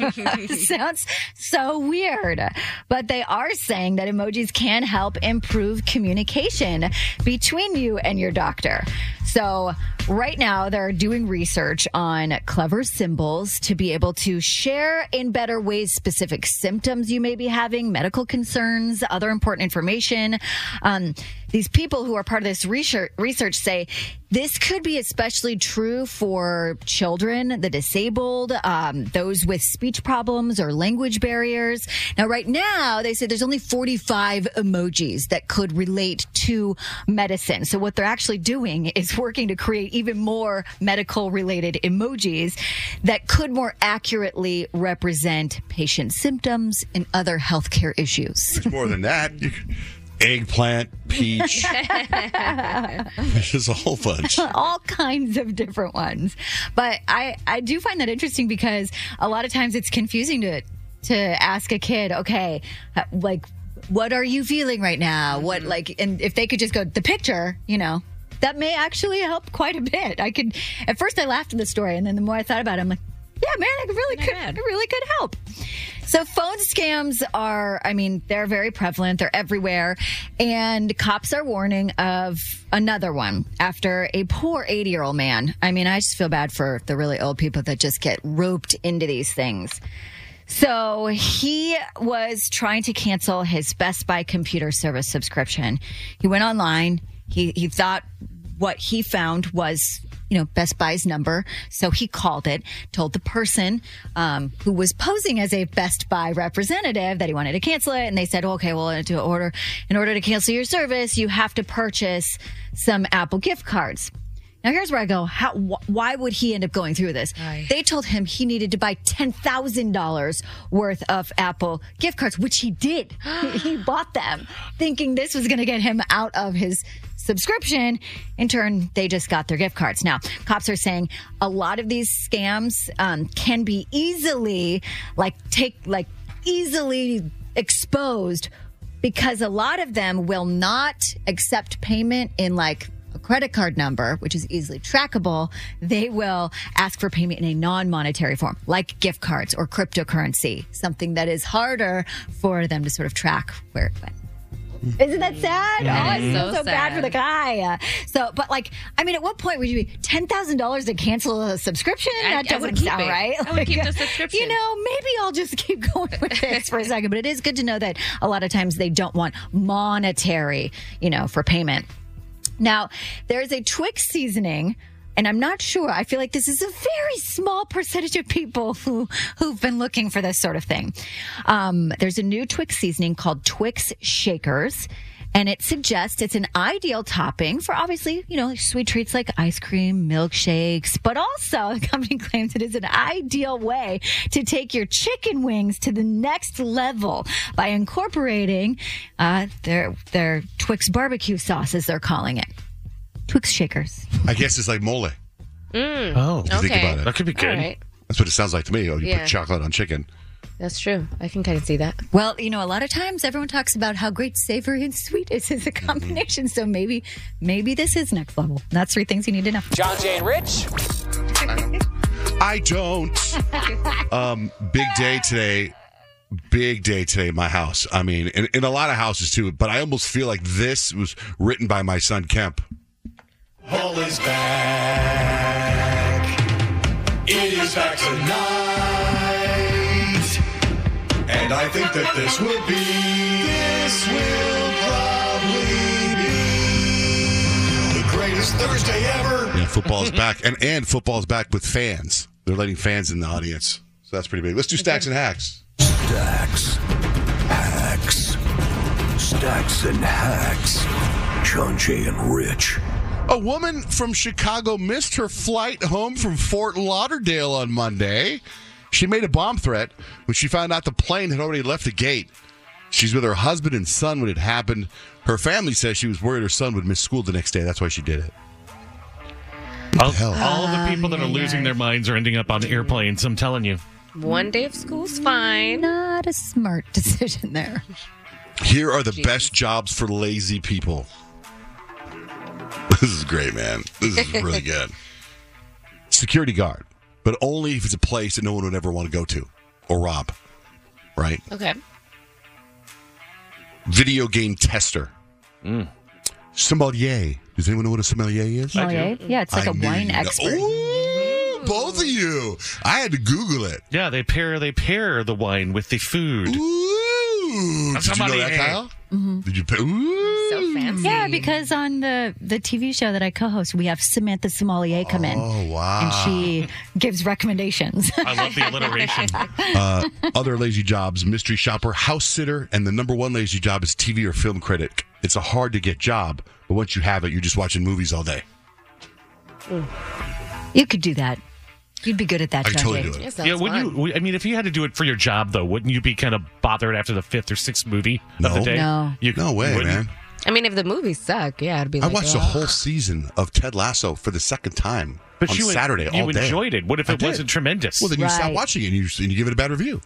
Sounds so weird, but they are saying that emojis can help improve communication between you and your doctor. So right now they're doing research on clever symbols to be able to share in better ways specific symptoms you may be having, medical concerns, other important information. Um, these people who are part of this research, research say this could be especially true for children, the disabled, um, those with speech problems or language barriers. Now, right now, they say there's only forty-five emojis that could relate to medicine. So what they're actually doing is working to create even more medical-related emojis that could more accurately represent patient symptoms and other healthcare issues. There's more than that. You could- Eggplant, peach. There's a whole bunch. All kinds of different ones. But I, I do find that interesting because a lot of times it's confusing to to ask a kid, okay, like, what are you feeling right now? What, like, and if they could just go, the picture, you know, that may actually help quite a bit. I could, at first I laughed at the story, and then the more I thought about it, I'm like, yeah, man, it really could, it really could help. So phone scams are, I mean, they're very prevalent. They're everywhere. And cops are warning of another one after a poor eighty-year-old man. I mean, I just feel bad for the really old people that just get roped into these things. So he was trying to cancel his Best Buy computer service subscription. He went online. He, he thought what he found was, you know, Best Buy's number. So he called it, told the person um, who was posing as a Best Buy representative that he wanted to cancel it. And they said, okay, well, to order, in order to cancel your service, you have to purchase some Apple gift cards. Now, here's where I go, how, wh- why would he end up going through this? Aye. They told him he needed to buy ten thousand dollars worth of Apple gift cards, which he did. he, he bought them thinking this was going to get him out of his subscription. In turn, they just got their gift cards. Now, cops are saying a lot of these scams um, can be easily, like, take, like, easily exposed because a lot of them will not accept payment in, like, a credit card number, which is easily trackable. They will ask for payment in a non-monetary form, like gift cards or cryptocurrency, something that is harder for them to sort of track where it went. Isn't that sad? Yeah, oh, I feel so so bad sad. for the guy. Uh, so, but like, I mean, at what point would you be ten thousand dollars to cancel a subscription? I- that I doesn't would keep sound it. right. I would keep the subscription. You know, maybe I'll just keep going with this for a second. But it is good to know that a lot of times they don't want monetary, you know, for payment. Now, there's a Twix seasoning, and I'm not sure. I feel like this is a very small percentage of people who, who've been looking for this sort of thing. Um, there's a new Twix seasoning called Twix Shakers, and it suggests it's an ideal topping for obviously, you know, sweet treats like ice cream, milkshakes, but also the company claims it is an ideal way to take your chicken wings to the next level by incorporating uh, their their Twix barbecue sauce, as they're calling it. Twix Shakers. I guess it's like mole. Mm, Oh, If you think okay. about it. that could be good. All right. That's what it sounds like to me. Oh, you Yeah. put chocolate on chicken. That's true. I can kind of see that. Well, you know, a lot of times everyone talks about how great savory and sweet is as a combination. So maybe, maybe this is next level. That's three things you need to know. John Jay and Rich. I don't. Um, big day today. Big day today in my house. I mean, in, in a lot of houses too, but I almost feel like this was written by my son Kemp. Paul is back. It is back tonight. And I think that this will be, this will probably be the greatest Thursday ever. Yeah, football's back, and and football's back with fans. They're letting fans in the audience. So That's pretty big. Let's do stacks and hacks. Stacks. Hacks. Stacks and hacks. John Jay and Rich. A woman from Chicago missed her flight home from Fort Lauderdale on Monday. She made a bomb threat when she found out the plane had already left the gate. She's with her husband and son when it happened. Her family says she was worried her son would miss school the next day. That's why she did it. All, all the people that are losing their minds are ending up on airplanes, I'm telling you. One day of school's fine. Not a smart decision there. Here are the Jeez. best jobs for lazy people. This is great, man. This is really good. Security guard, but only if it's a place that no one would ever want to go to or rob, right? Okay. Video game tester. Mm. Sommelier. Does anyone know what a sommelier is? Sommelier? Yeah, it's like I a wine expert. Ooh, both of you. I had to Google it. Yeah, they pair they pair the wine with the food. Ooh. Did you know that, Kyle? Mm-hmm. Did you pay? Ooh. So fancy. Yeah, because on the, the T V show that I co-host, we have Samantha Sommelier come in. Oh, wow. And she gives recommendations. I love the alliteration. Uh, other lazy jobs, mystery shopper, house sitter, and the number one lazy job is T V or film critic. It's a hard-to-get job, but once you have it, you're just watching movies all day. You could do that. You'd be good at that, I could John totally Jay. do it. Yeah, Yeah, wouldn't you? I mean, if you had to do it for your job, though, wouldn't you be kind of bothered after the fifth or sixth movie No. of the day? No. You, No way, you wouldn't? man. I mean, if the movies suck, yeah, I'd be I like, watched the "Ugh." whole season of Ted Lasso for the second time But on you, Saturday you all day. enjoyed it. What if I it did. wasn't tremendous? Well, then you stop Right. watching it and you, and you give it a bad review.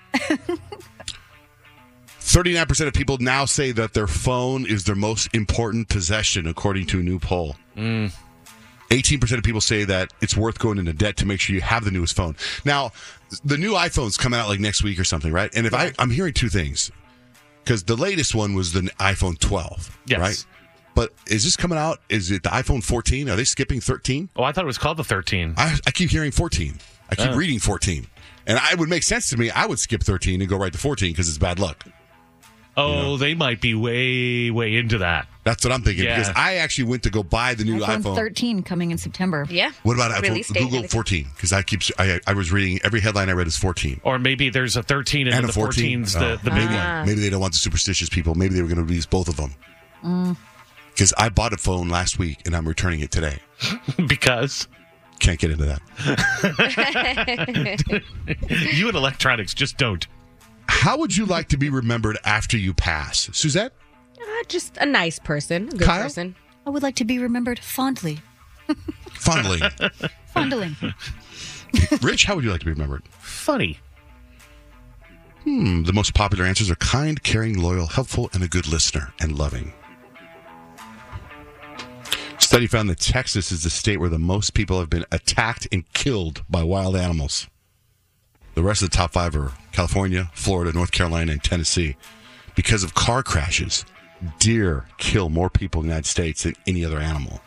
thirty-nine percent of people now say that their phone is their most important possession, according to a new poll. Mm. eighteen percent of people say that it's worth going into debt to make sure you have the newest phone. Now, the new iPhone's coming out like next week or something, right? And if I, I'm hearing two things. Because the latest one was the iPhone twelve, Yes. right? But is this coming out? Is it the iPhone fourteen? Are they skipping thirteen? Oh, I thought it was called the thirteen. I, I keep hearing fourteen. I keep Oh. reading fourteen. And it would make sense to me. I would skip thirteen and go right to fourteen because it's bad luck. Oh, You know? they might be way, way into that. That's what I'm thinking. Yeah. Because I actually went to go buy the new iPhone iPhone. thirteen coming in September. Yeah. What about iPhone? Release date, Google everything. fourteen? Because I keep I, I was reading every headline I read is fourteen. Or maybe there's a thirteen and, And then a the fourteen. fourteen's Oh, the, the big maybe, one. maybe they don't want the superstitious people. Maybe they were going to release both of them. Mm. Because I bought a phone last week and I'm returning it today. Because Can't get into that. you and electronics just don't. How would you like to be remembered after you pass? Suzette? Uh, just a nice person, a good Kyle? person. I would like to be remembered fondly. Fondly. Fondling. Rich, how would you like to be remembered? Funny. Hmm, the most popular answers are kind, caring, loyal, helpful, and a good listener, and loving. Study found that Texas is the state where the most people have been attacked and killed by wild animals. The rest of the top five are California, Florida, North Carolina, and Tennessee. Because of car crashes, deer kill more people in the United States than any other animal.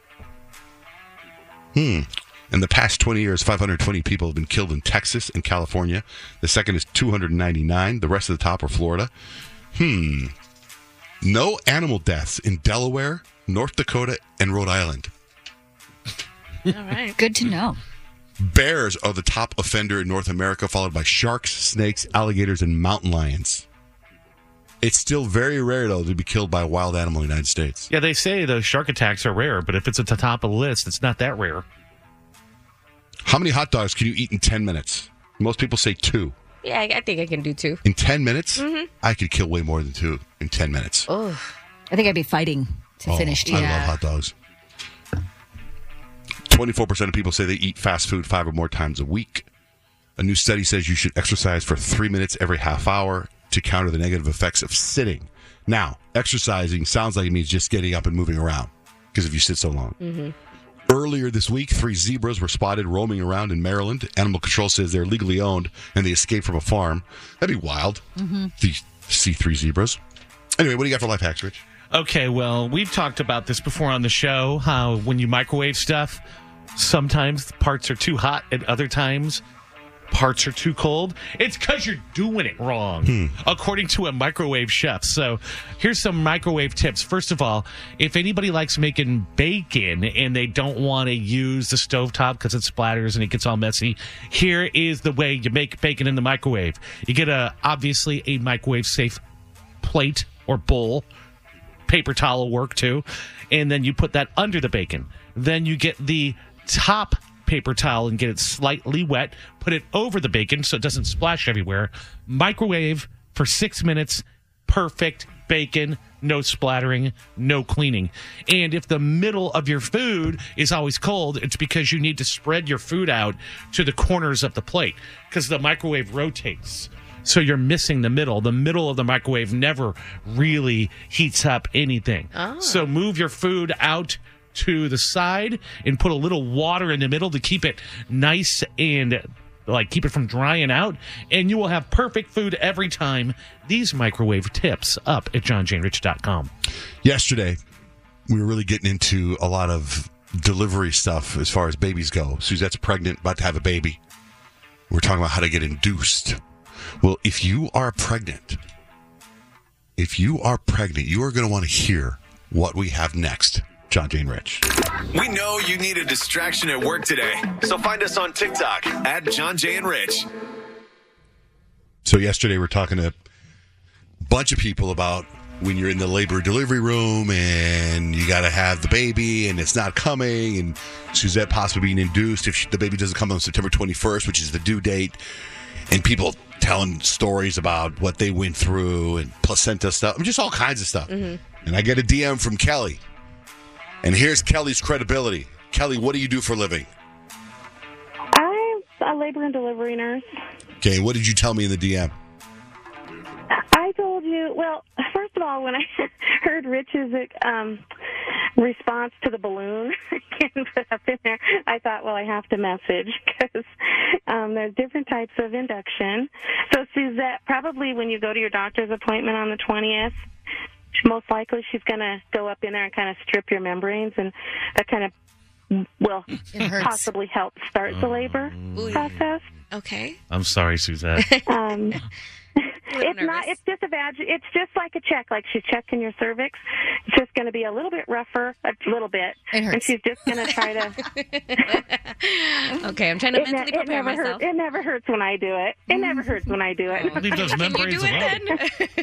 Hmm. In the past twenty years, five hundred twenty people have been killed in Texas and California. The second is two hundred ninety-nine. The rest of the top are Florida. Hmm. No animal deaths in Delaware, North Dakota, and Rhode Island. All right. Good to know. Bears are the top offender in North America, followed by sharks, snakes, alligators, and mountain lions. It's still very rare, though, to be killed by a wild animal in the United States. Yeah, they say the shark attacks are rare, but if it's at the top of the list, it's not that rare. How many hot dogs can you eat in ten minutes? Most people say two. Yeah, I, I think I can do two. In ten minutes? Mm-hmm. I could kill way more than two in ten minutes. Oh, I think I'd be fighting to Oh, finish two. I love hot dogs. twenty-four percent of people say they eat fast food five or more times a week. A new study says you should exercise for three minutes every half hour to counter the negative effects of sitting. Now, exercising sounds like it means just getting up and moving around, because if you sit so long. Mm-hmm. Earlier this week, three zebras were spotted roaming around in Maryland. Animal Control says they're legally owned and they escaped from a farm. That'd be wild Mm-hmm. to see three zebras. Anyway, what do you got for life hacks, Rich? Okay, well, we've talked about this before on the show, how when you microwave stuff, sometimes the parts are too hot, and other times parts are too cold, it's because you're doing it wrong, Hmm. according to a microwave chef. So here's some microwave tips. First of all, if anybody likes making bacon and they don't want to use the stovetop because it splatters and it gets all messy, here is the way you make bacon in the microwave. You get a obviously a microwave safe plate or bowl. Paper towel will work too. And then you put that under the bacon. Then you get the top paper towel and get it slightly wet. Put it over the bacon so it doesn't splash everywhere. Microwave for six minutes. Perfect bacon. No splattering. No cleaning. And if the middle of your food is always cold, it's because you need to spread your food out to the corners of the plate because the microwave rotates. So you're missing the middle. The middle of the microwave never really heats up anything. Oh. So move your food out to the side and put a little water in the middle to keep it nice and like keep it from drying out. And you will have perfect food every time. These microwave tips up at john jane rich dot com. Yesterday, we were really getting into a lot of delivery stuff as far as babies go. Suzette's pregnant, about to have a baby. We're talking about how to get induced. Well, if you are pregnant, if you are pregnant, you are going to want to hear what we have next. John Jane Rich. We know you need a distraction at work today, so find us on TikTok at John Jane Rich. So yesterday we're talking to a bunch of people about when you're in the labor delivery room and you got to have the baby and it's not coming, and Suzette possibly being induced if she, the baby doesn't come on September twenty-first, which is the due date, and people telling stories about what they went through and placenta stuff, I mean, just all kinds of stuff. Mhm. And I get a D M from Kelly. And here's Kelly's credibility. Kelly, what do you do for a living? I'm a labor and delivery nurse. Okay, what did you tell me in the D M? I told you, well, first of all, when I heard Rich's um, response to the balloon getting put up in there, I thought, well, I have to message because um, there's different types of induction. So, Suzette, probably when you go to your doctor's appointment on the twentieth, most likely she's going to go up in there and kind of strip your membranes, and that kind of will possibly help start the labor process. Okay. I'm sorry, Suzette. Um, it's not. It's just a vag. It's just like a check. Like she's checking your cervix. It's just going to be a little bit rougher, a little bit, It hurts. and she's just going to try to. Okay, I'm trying to It, ne- mentally it prepare never myself. hurts. It never hurts when I do it. It never hurts when I do it. Leave those membranes alone.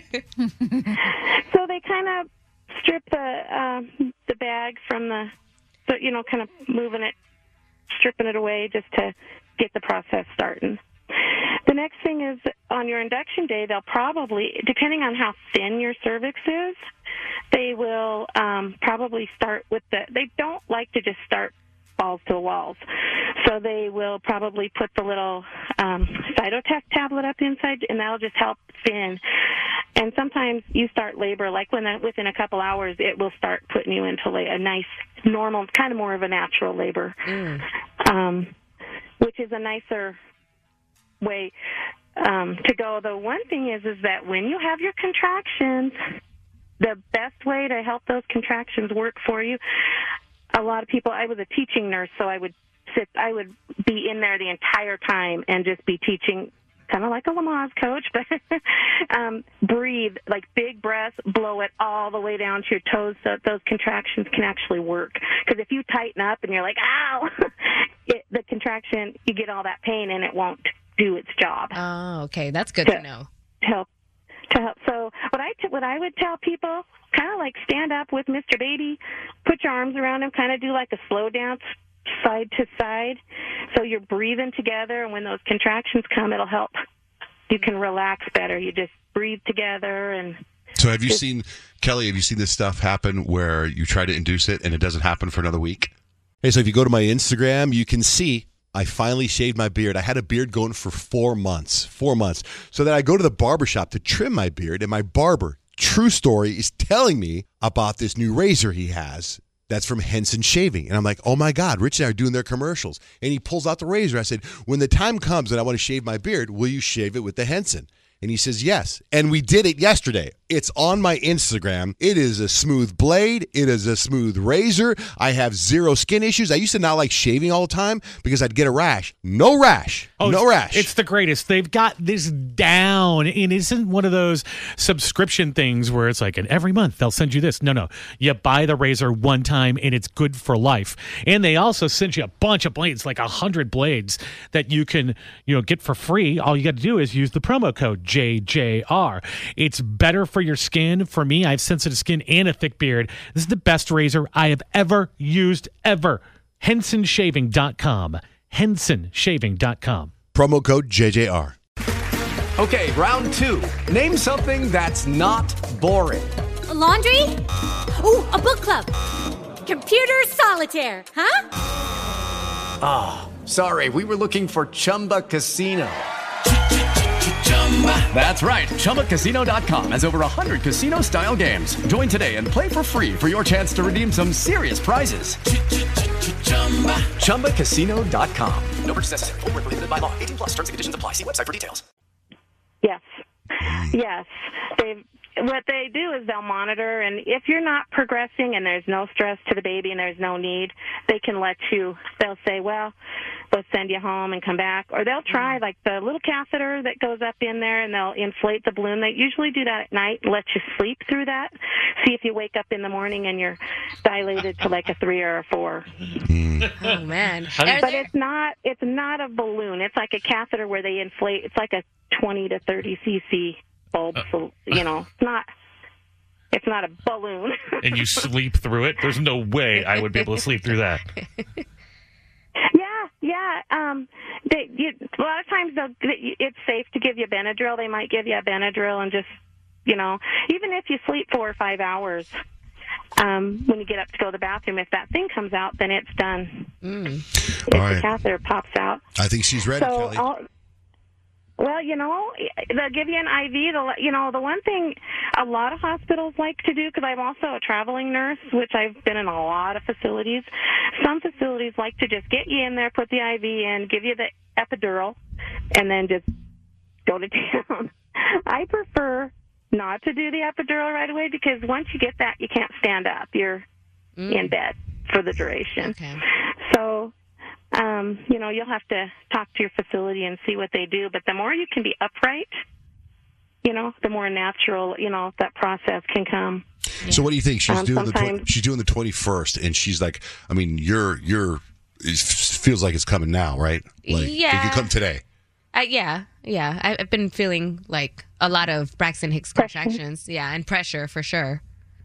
So they kind of strip the um, the bag from the, so you know, kind of moving it, stripping it away just to get the process starting. The next thing is on your induction day, they'll probably, depending on how thin your cervix is, they will um, probably start with the, they don't like to just start balls to the walls. So they will probably put the little um, Cytotec tablet up inside, and that'll just help thin. And sometimes you start labor, like when the, within a couple hours, it will start putting you into like a nice, normal, kind of more of a natural labor, Mm. um, which is a nicer way um, to go. The one thing is, is that when you have your contractions, the best way to help those contractions work for you, a lot of people, I was a teaching nurse, so I would sit, I would be in there the entire time and just be teaching, kind of like a Lamaze coach, but um, breathe, like big breaths, blow it all the way down to your toes so that those contractions can actually work. Because if you tighten up and you're like, ow, it, the contraction, you get all that pain and it won't do its job. Oh, okay. That's good to, to know. To help, to help. So what I t- what I would tell people, kind of like stand up with Mister Baby, put your arms around him, kind of do like a slow dance, side to side. So you're breathing together, and when those contractions come, it'll help. You can relax better. You just breathe together. And So have you seen, Kelly, have you seen this stuff happen where you try to induce it and it doesn't happen for another week? Hey, so if you go to my Instagram, you can see I finally shaved my beard. I had a beard going for four months, four months. So then I go to the barbershop to trim my beard, and my barber, true story, is telling me about this new razor he has that's from Henson Shaving. And I'm like, oh my God, Rich and I are doing their commercials. And he pulls out the razor. I said, when the time comes and I want to shave my beard, will you shave it with the Henson? And he says, yes. And we did it yesterday. It's on my Instagram. It is a smooth blade. It is a smooth razor. I have zero skin issues. I used to not like shaving all the time because I'd get a rash. No rash. Oh, no it's, rash. It's the greatest. They've got this down. It isn't one of those subscription things where it's like, and every month they'll send you this. No, no. You buy the razor one time and it's good for life. And they also send you a bunch of blades, like a hundred blades that you can, you know, get for free. All you got to do is use the promo code J J R. It's better for your skin. For me, I have sensitive skin and a thick beard. This is the best razor I have ever used, ever. Henson Shaving dot com. Henson Shaving dot com. Promo code J J R. Okay, round two. Name something that's not boring. A laundry? Ooh, a book club. Computer solitaire, huh? Ah, oh, sorry. We were looking for Chumba Casino. That's right. Chumba Casino dot com has over one hundred casino-style games. Join today and play for free for your chance to redeem some serious prizes. Chumba Casino dot com. No purchase necessary. Void where prohibited by law. eighteen plus. Terms and conditions apply. See website for details. Yes. Yes. They what they do is they'll monitor, and if you're not progressing and there's no stress to the baby and there's no need, they can let you, they'll say, well, we'll send you home and come back. Or they'll try, like, the little catheter that goes up in there, and they'll inflate the balloon. They usually do that at night, let you sleep through that. See if you wake up in the morning and you're dilated to, like, a three or a four. Oh, man. But it's not, it's not a balloon. It's like a catheter where they inflate. It's like a twenty to thirty cc bulb. So, you know, it's not, it's not a balloon. And you sleep through it? There's no way I would be able to sleep through that. Yeah, yeah. Um, they, you, a lot of times they'll, it's safe to give you Benadryl. They might give you a Benadryl and just, you know, even if you sleep four or five hours, um, when you get up to go to the bathroom, if that thing comes out, then it's done. Mm. If All the right. catheter pops out. I think she's ready, So Kelly. I'll, well, you know, they'll give you an I V. They'll, you know, the one thing a lot of hospitals like to do, because I'm also a traveling nurse, which I've been in a lot of facilities. Some facilities like to just get you in there, put the I V in, give you the epidural, and then just go to town. I prefer not to do the epidural right away because once you get that, you can't stand up. You're Mm. in bed for the duration. Okay. So, um, you know, you'll have to talk to your facility and see what they do. But the more you can be upright, you know, the more natural, you know, that process can come. So what do you think? She's Um, doing the tw- sometimes- she's doing the twenty-first, and she's like, I mean, you're you're it feels like it's coming now, right? Like, Yeah. it could come today. Uh, yeah, yeah. I- I've been feeling like a lot of Braxton Hicks contractions. Yeah, and pressure for sure.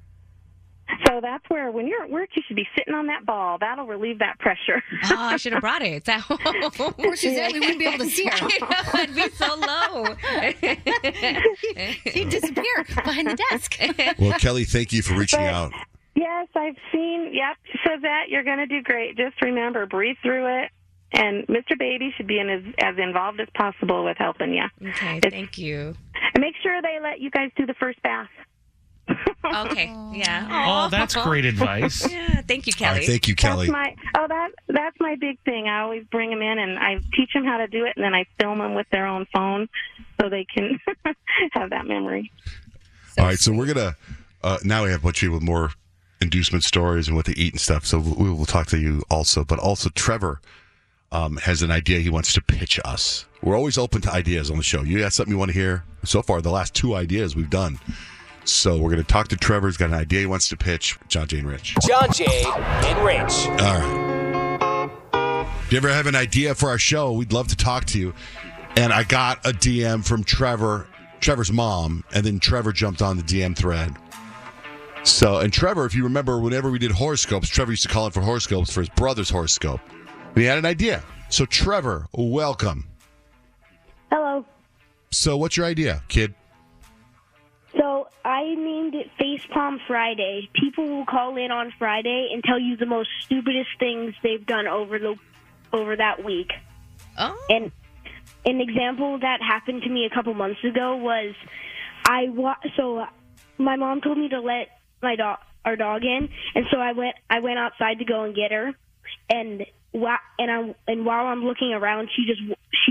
So that's where, when you're at work, you should be sitting on that ball. That'll relieve that pressure. Oh, I should have brought it. It's at home. Where she's at, we wouldn't be able to see her. I'd be so low. She'd disappear behind the desk. Well, Kelly, thank you for reaching But- out. Yes, I've seen. Yep, says that you're going to do great. Just remember, breathe through it. And Mister Baby should be in as, as involved as possible with helping you. Okay, It's- thank you. And make sure they let you guys do the first bath. Okay, yeah. Oh, that's great advice. Yeah, thank you, Kelly. All right, thank you, Kelly. That's my oh that that's my big thing. I always bring them in and I teach them how to do it, and then I film them with their own phone so they can have that memory. All right, so we're gonna uh, now we have a bunch of you with more inducement stories and what they eat and stuff. So we will talk to you also, but also Trevor um, has an idea he wants to pitch us. We're always open to ideas on the show. You got something you want to hear? So far, the last two ideas we've done. So we're going to talk to Trevor. He's got an idea he wants to pitch. John, Jay, and Rich. John Jay and Rich. All right. If you ever have an idea for our show, we'd love to talk to you. And I got a D M from Trevor, Trevor's mom, and then Trevor jumped on the D M thread. So, and Trevor, if you remember, whenever we did horoscopes, Trevor used to call in for horoscopes for his brother's horoscope. We had an idea. So, Trevor, welcome. Hello. So, what's your idea, kid? So I named it Facepalm Friday. People will call in on Friday and tell you the most stupidest things they've done over the over that week. Oh. And an example that happened to me a couple months ago was I wa- so my mom told me to let my dog our dog in, and so I went I went outside to go and get her, and wa- and I and while I'm looking around, she just she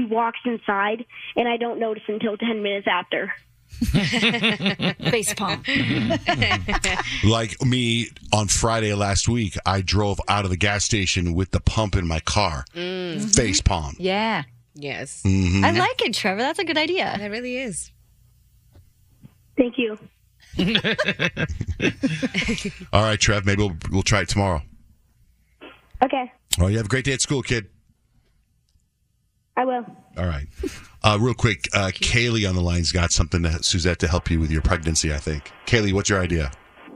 walks inside, and I don't notice until ten minutes after. Face palm. Like me on Friday last week, I drove out of the gas station with the pump in my car. Mm. Face palm. Yeah. Yes. Mhm. I like it, Trevor. That's a good idea. That really is. Thank you. All right, Trev, maybe we'll, we'll try it tomorrow. Okay, All right, you have a great day at school, kid. I will. All right. Uh, real quick, uh, Kaylee on the line's got something, to, Suzette, to help you with your pregnancy, I think. Kaylee, what's your idea?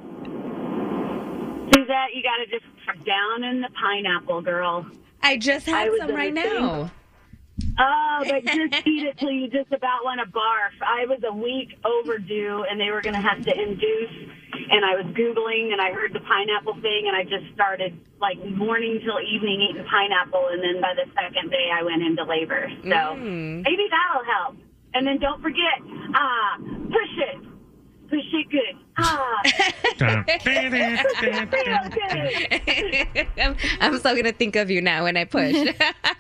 Suzette, you got to just down in the pineapple, girl. I just had I was some gonna right say- now. Oh, but just eat it till you just about want to barf. I was a week overdue, and they were going to have to induce, and I was Googling, and I heard the pineapple thing, and I just started, like, morning till evening eating pineapple, and then by the second day, I went into labor. So Mm. maybe that'll help. And then don't forget, ah, push it. Push it good. Ah. I'm, I'm still going to think of you now when I push. Good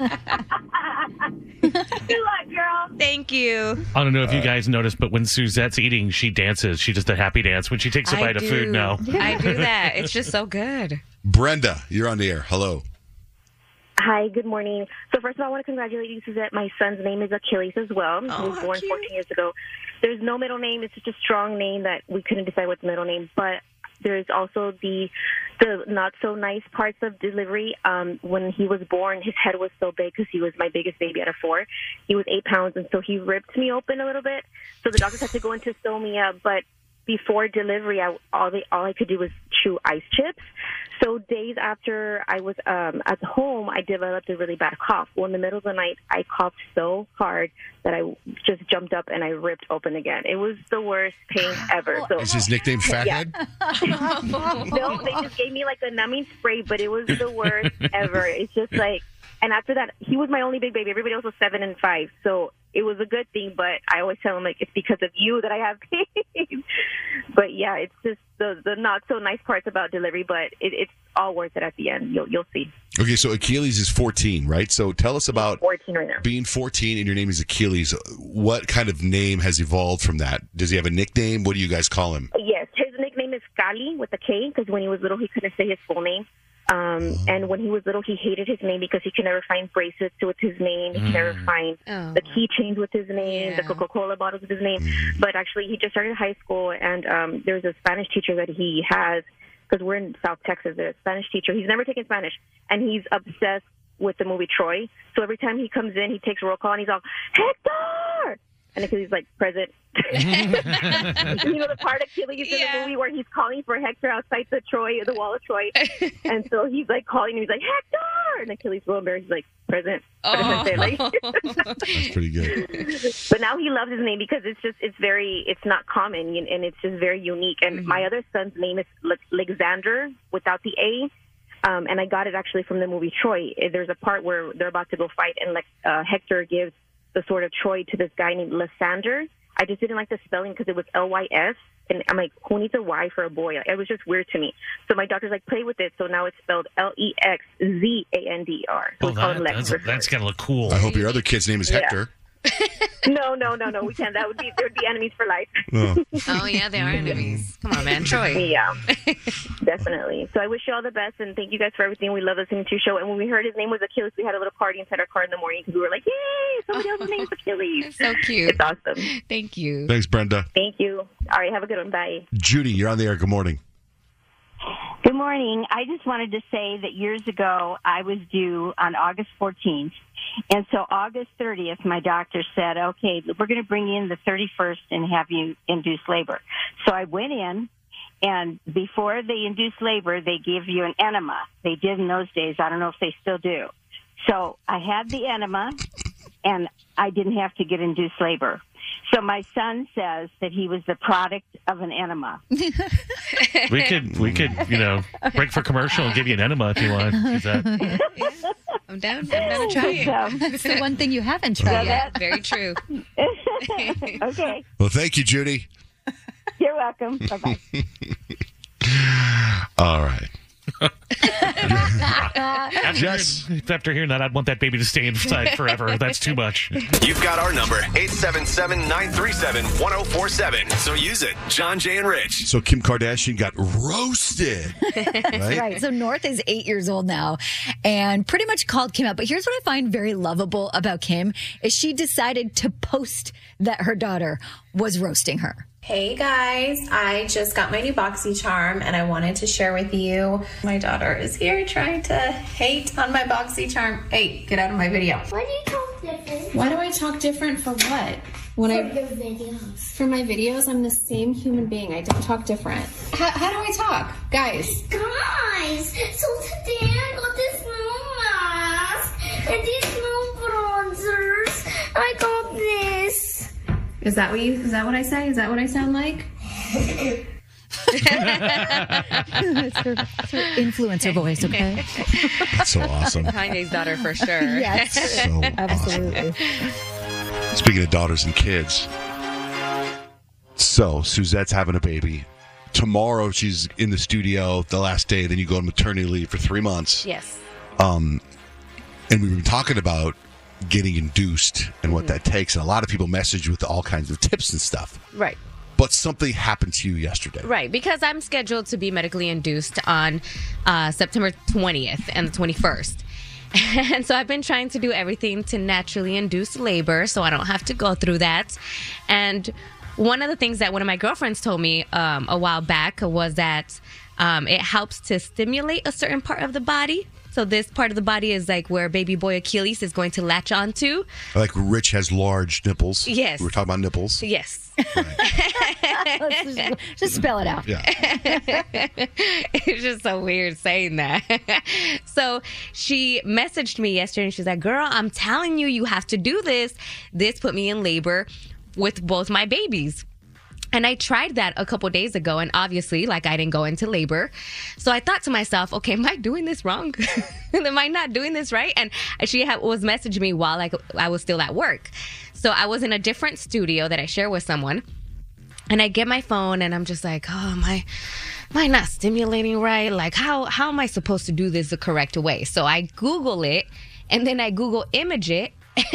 luck, girl. Thank you. I don't know if you guys noticed, but when Suzette's eating, she dances. She does the happy dance when she takes a I bite do. of food now. I do that. It's just so good. Brenda, you're on the air. Hello. Hi, good morning. So first of all, I want to congratulate you, Suzette. My son's name is Achilles as well. He was born fourteen years ago. There's no middle name. It's such a strong name that we couldn't decide what's the middle name. But there's also the the not so nice parts of delivery. Um, when he was born, his head was so big because he was my biggest baby out of four. He was eight pounds, and so he ripped me open a little bit. So the doctors had to go in to sew me up. But before delivery, I, all they all I could do was chew ice chips. So days after I was um, at home, I developed a really bad cough. Well, in the middle of the night, I coughed so hard that I just jumped up and I ripped open again. It was the worst pain ever. So Is his nickname Fathead? no, they just gave me like a numbing spray, but it was the worst ever. It's just like, and after that, he was my only big baby. Everybody else was seven and five. So it was a good thing, but I always tell him, like, it's because of you that I have pain. But yeah, it's just the, the not so nice parts about delivery, but it, it's all worth it at the end. You'll, you'll see. Okay, so Achilles is fourteen, right? So tell us about fourteen right now. being fourteen and your name is Achilles. What kind of name has evolved from that? Does he have a nickname? What do you guys call him? Yes, his nickname is Kali with a K because when he was little, he couldn't say his full name. Um, and when he was little, he hated his name because he could never find bracelets with his name. He could never find Oh. the keychains with his name, the Coca-Cola bottles with his name. But actually, he just started high school, and um, there's a Spanish teacher that he has, because we're in South Texas, there's a Spanish teacher. He's never taken Spanish, and he's obsessed with the movie Troy. So every time he comes in, he takes roll call, and he's all, Hector! And Achilles like, present. You know the part of Achilles in the movie where he's calling for Hector outside the Troy, the wall of Troy, and so he's like calling him. He's like Hector, and Achilles real embarrassed. He's like present. Oh. That's pretty good. But now he loves his name because it's just it's very it's not common and it's just very unique. And Mm-hmm. my other son's name is Alexander without the A. Um, and I got it actually from the movie Troy. There's a part where they're about to go fight, and like uh, Hector gives the sword of Troy to this guy named Lysander. I just didn't like the spelling because it was L Y S, and I'm like, who needs a Y for a boy? It was just weird to me. So my doctor's like, play with it. So now it's spelled L E X Z A N D R. So Oh, we call that, him Lex. that's, for that's short. going to look cool. I hope your other kid's name is Yeah. Hector. No, no, no, no. We can't. That would be there would be enemies for life. Oh. Oh, yeah, they are enemies. Come on, man. Troy. Yeah, definitely. So I wish you all the best, and thank you guys for everything. We love listening to your show. And when we heard his name was Achilles, we had a little party inside our car in the morning because we were like, yay, somebody else's name is Achilles. So cute. It's awesome. Thank you. Thanks, Brenda. Thank you. All right, have a good one. Bye. Judy, you're on the air. Good morning. Good morning. I just wanted to say that years ago I was due on August fourteenth. And so August thirtieth, my doctor said, okay, we're going to bring you in the thirty-first and have you induce labor. So I went in, and before they induce labor, they give you an enema. They did in those days. I don't know if they still do. So I had the enema, and I didn't have to get induced labor. So my son says that he was the product of an enema. We could, we could, you know, break for commercial and give you an enema if you want. Is that... I'm down. I'm down to try it. It's the one thing you haven't tried. Yeah, very true. Okay. Well, thank you, Judy. You're welcome. Bye-bye. All right. after, Yes. hearing, after hearing that, I'd want that baby to stay inside forever. That's too much. You've got our number, eight seven seven, nine three seven, one oh four seven. So use it. John, Jay, and Rich. So Kim Kardashian got roasted. That's Right? right. So North is eight years old now and pretty much called Kim out. But here's what I find very lovable about Kim is she decided to post that her daughter was roasting her. Hey guys, I just got my new BoxyCharm and I wanted to share with you. My daughter is here trying to hate on my BoxyCharm. Hey, get out of my video. Why do you talk different? Why do I talk different for what? When For I your videos. For my videos, I'm the same human being. I don't talk different. How, how do I talk? Guys. Guys, so today I got this new mask and these new bronzers. I got this. Is that what you, is that what I say? Is that what I sound like? It's her, it's her influencer voice, okay? That's so awesome. Kanye's daughter for sure. Yes, So absolutely. Speaking of daughters and kids, so Suzette's having a baby. Tomorrow she's in the studio, the last day, then you go on maternity leave for three months. Yes. Um, and we've been talking about getting induced and what that takes. And a lot of people message with all kinds of tips and stuff. Right. But something happened to you yesterday. Right, because I'm scheduled to be medically induced on uh, September twentieth and the twenty-first. And so I've been trying to do everything to naturally induce labor so I don't have to go through that. And one of the things that one of my girlfriends told me um, a while back was that um, it helps to stimulate a certain part of the body. So this part of the body is like where baby boy Achilles is going to latch onto. Like Rich has large nipples. Yes. We were talking about nipples. Yes. Let's just, just spell it out. Yeah. It's just so weird saying that. So she messaged me yesterday and she's like, girl, I'm telling you, you have to do this. This put me in labor with both my babies. And I tried that a couple days ago, and obviously, like, I didn't go into labor. So I thought to myself, okay, am I doing this wrong? Am I not doing this right? And she had, was messaging me while like, I was still at work. So I was in a different studio that I share with someone. And I get my phone, and I'm just like, oh, am I, am I not stimulating right? Like, how, how am I supposed to do this the correct way? So I Google it, and then I Google image it.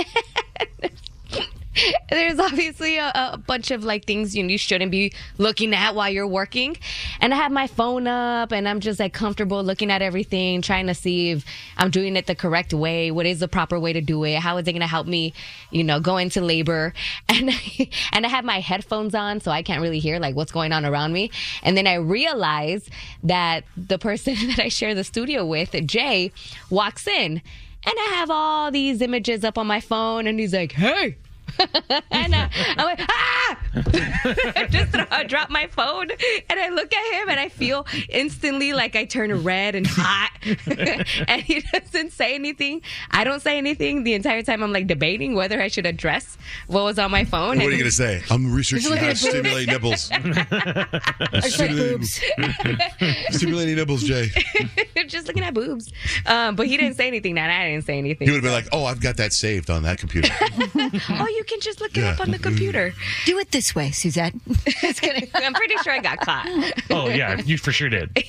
There's obviously a, a bunch of like things you, you shouldn't be looking at while you're working. And I have my phone up and I'm just like comfortable looking at everything, trying to see if I'm doing it the correct way. What is the proper way to do it? How is it going to help me, you know, go into labor? And I, and I have my headphones on, so I can't really hear like what's going on around me. And then I realize that the person that I share the studio with, Jay, walks in. And I have all these images up on my phone and he's like, hey. And uh, I'm like, ah! Just throw, I drop my phone and I look at him and I feel instantly like I turn red and hot. And he doesn't say anything. I don't say anything. The entire time I'm like debating whether I should address what was on my phone. What and are you going to say? I'm researching how to stimulate nipples. stimulating, stimulating nipples, Jay. Just looking at boobs. Um, but he didn't say anything and I didn't say anything. He would have been like, oh, I've got that saved on that computer. Oh, you can just look it Yeah. up on the computer. Do it this way, Suzette. Just kidding. I'm pretty sure I got caught. Oh, yeah, you for sure did.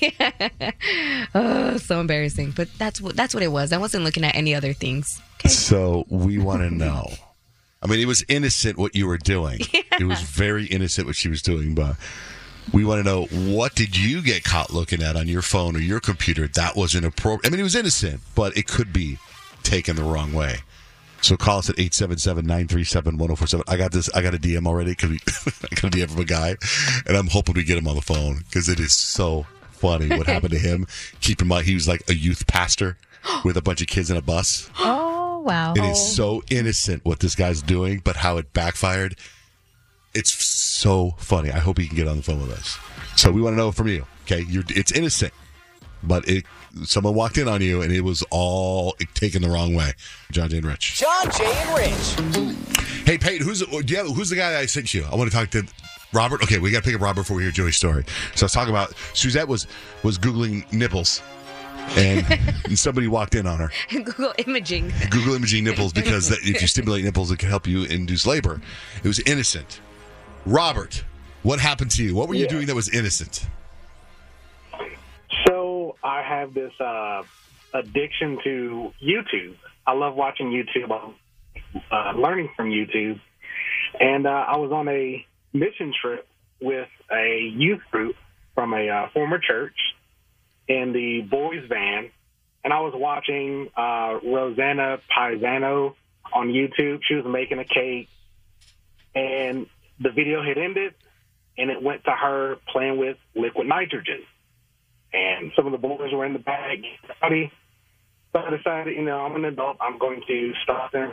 Oh, so embarrassing. But that's what that's what it was. I wasn't looking at any other things. So we want to know. I mean, it was innocent what you were doing. Yeah. It was very innocent what she was doing, but we want to know, what did you get caught looking at on your phone or your computer that was inappropriate? I mean, it was innocent, but it could be taken the wrong way. So call us at eight seven seven, nine three seven, one oh four seven. I got this. I got a D M already because I got a D M from a guy, and I'm hoping we get him on the phone because it is so funny what happened to him. Keep in mind, he was like a youth pastor with a bunch of kids in a bus. Oh, wow. It is so innocent what this guy's doing, but how it backfired. It's so funny. I hope he can get on the phone with us. So we want to know from you. Okay, You're, it's innocent, but it. Someone walked in on you, and it was all taken the wrong way. John, Jay, and Rich. John, Jay, and Rich. Hey, Peyton, who's do you have, who's the guy that I sent you? I want to talk to Robert. Okay, we got to pick up Robert before we hear Joey's story. So I was talking about Suzette was was googling nipples, and, and somebody walked in on her. Google imaging. Google imaging nipples because that, if you stimulate nipples, it can help you induce labor. It was innocent. Robert, what happened to you? What were you Yeah. doing that was innocent? So I have this uh, addiction to YouTube. I love watching YouTube, uh, learning from YouTube. And uh, I was on a mission trip with a youth group from a uh, former church in the boys' van. And I was watching uh, Rosanna Paisano on YouTube. She was making a cake. And the video had ended, and it went to her playing with liquid nitrogen. And some of the boys were in the bag. So I decided, you know, I'm an adult. I'm going to stop them.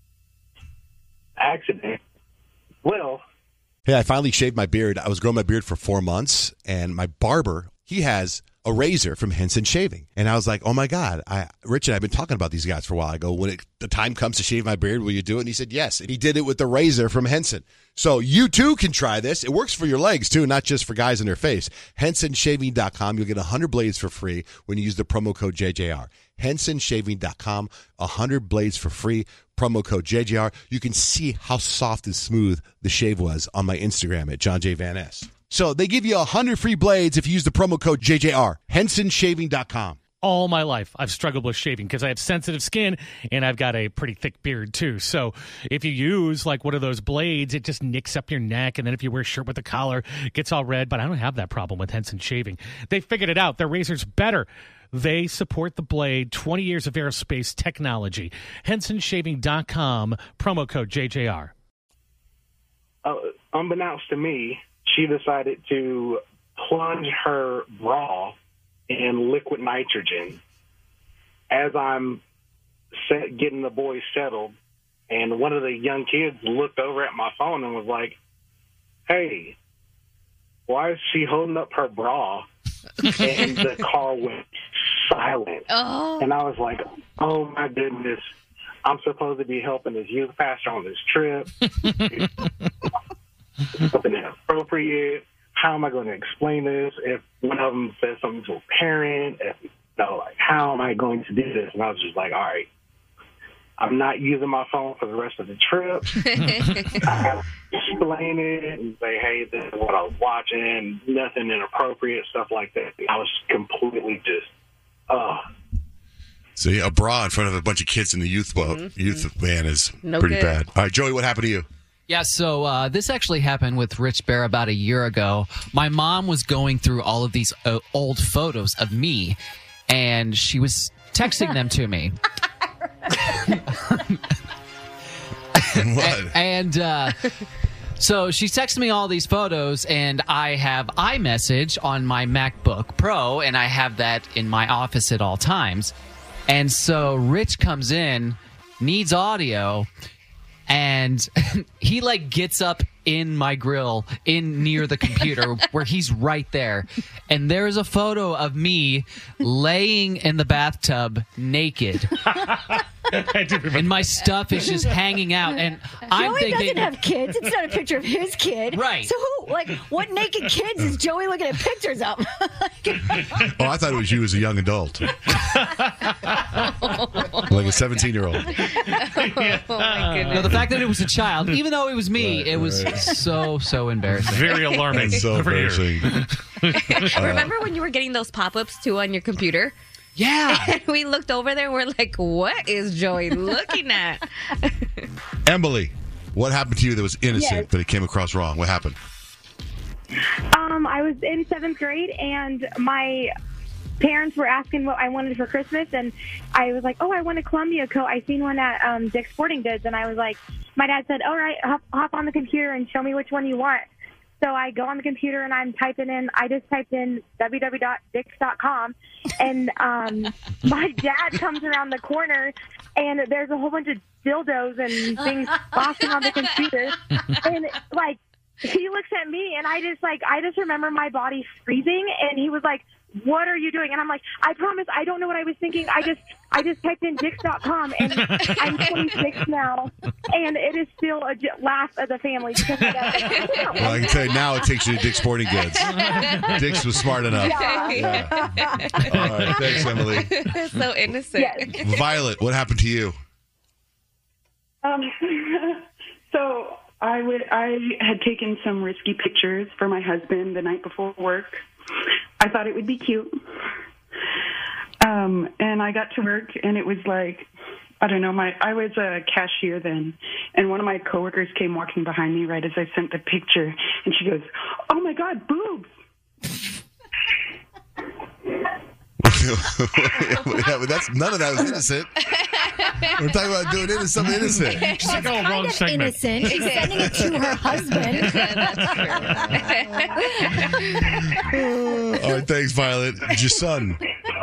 Accident. Well, Hey, I finally shaved my beard. I was growing my beard for four months, and my barber, he has a razor from Henson Shaving. And I was like, oh, my God. I, Rich and I have been talking about these guys for a while. I go, when it, the time comes to shave my beard, will you do it? And he said, yes. And he did it with the razor from Henson. So you, too, can try this. It works for your legs, too, not just for guys in their face. Henson Shaving dot com. You'll get one hundred blades for free when you use the promo code J J R. Henson Shaving dot com. one hundred blades for free. Promo code J J R. You can see how soft and smooth the shave was on my Instagram at John J. Van Ness. So they give you one hundred free blades if you use the promo code J J R. Henson Shaving dot com. All my life, I've struggled with shaving because I have sensitive skin and I've got a pretty thick beard too. So if you use like one of those blades, it just nicks up your neck. And then if you wear a shirt with a collar, it gets all red. But I don't have that problem with Henson Shaving. They figured it out. Their razor's better. They support the blade, twenty years of aerospace technology. Henson Shaving dot com, promo code J J R. Uh, unbeknownst to me, she decided to plunge her bra in liquid nitrogen as I'm set, getting the boys settled. And one of the young kids looked over at my phone and was like, hey, why is she holding up her bra? And the car went silent. Oh. And I was like, oh, my goodness. I'm supposed to be helping this youth pastor on this trip. Something inappropriate. How am I going to explain this? If one of them says something to a parent, if, you know, like, how am I going to do this? And I was just like, all right, I'm not using my phone for the rest of the trip. I have to explain it and say, hey, this is what I was watching, nothing inappropriate, stuff like that. I was completely just, uh See, a bra in front of a bunch of kids in the youth boat, mm-hmm. youth van is No pretty good. bad. All right, Joey, what happened to you? Yeah, so uh, this actually happened with Rich Bear about a year ago. My mom was going through all of these uh, old photos of me, and she was texting them to me. What? And uh, so she texted me all these photos, and I have iMessage on my MacBook Pro, and I have that in my office at all times. And so Rich comes in, needs audio, and he, like, gets up in my grill in near the computer where he's right there. And there's a photo of me laying in the bathtub naked. And my stuff is just hanging out. And I'm Joey thinking, doesn't have kids. It's not a picture of his kid. Right. So who, like, what naked kids is Joey looking at pictures of? Oh, I thought it was you as a young adult. Like a seventeen-year-old. Oh, my goodness. no, the fact that it was a child, even though it was me, Right, it was right. so, so embarrassing. Very alarming. That's so for you. embarrassing. Remember when you were getting those pop-ups too on your computer? Yeah. And we looked over there and we're like, what is Joey looking at? Emily, what happened to you that was innocent, Yes. but it came across wrong? What happened? Um, I was in seventh grade, and my parents were asking what I wanted for Christmas, and I was like, oh, I want a Columbia coat. I seen one at um, Dick's Sporting Goods, and I was like, my dad said, all right, hop, hop on the computer and show me which one you want. So I go on the computer, and I'm typing in, I just typed in w w w dot dicks dot com, and um, my dad comes around the corner, and there's a whole bunch of dildos and things flashing on the computer, and, like, he looks at me, and I just, like, I just remember my body freezing, and he was like, what are you doing? And I'm like, I promise, I don't know what I was thinking. I just I just typed in dicks dot com, and I'm twenty-six now, and it is still a j- laugh of the family. Because of that. Well, I can tell you now it takes you to Dick's Sporting Goods. Dick's was smart enough. Yeah. Yeah. All right, thanks, Emily. So innocent. Yes. Violet, what happened to you? Um, so I would I had taken some risky pictures for my husband the night before work. I thought it would be cute. Um, and I got to work, and it was like, I don't know, my I was a cashier then, and one of my coworkers came walking behind me right as I sent the picture, and she goes, "Oh my God, boobs!" Yeah, but that's none of that was innocent. We're talking about doing it something innocent. She's like, oh, wrong Kind of segment. innocent. She's sending it to her husband. All right, thanks, Violet. It's your son.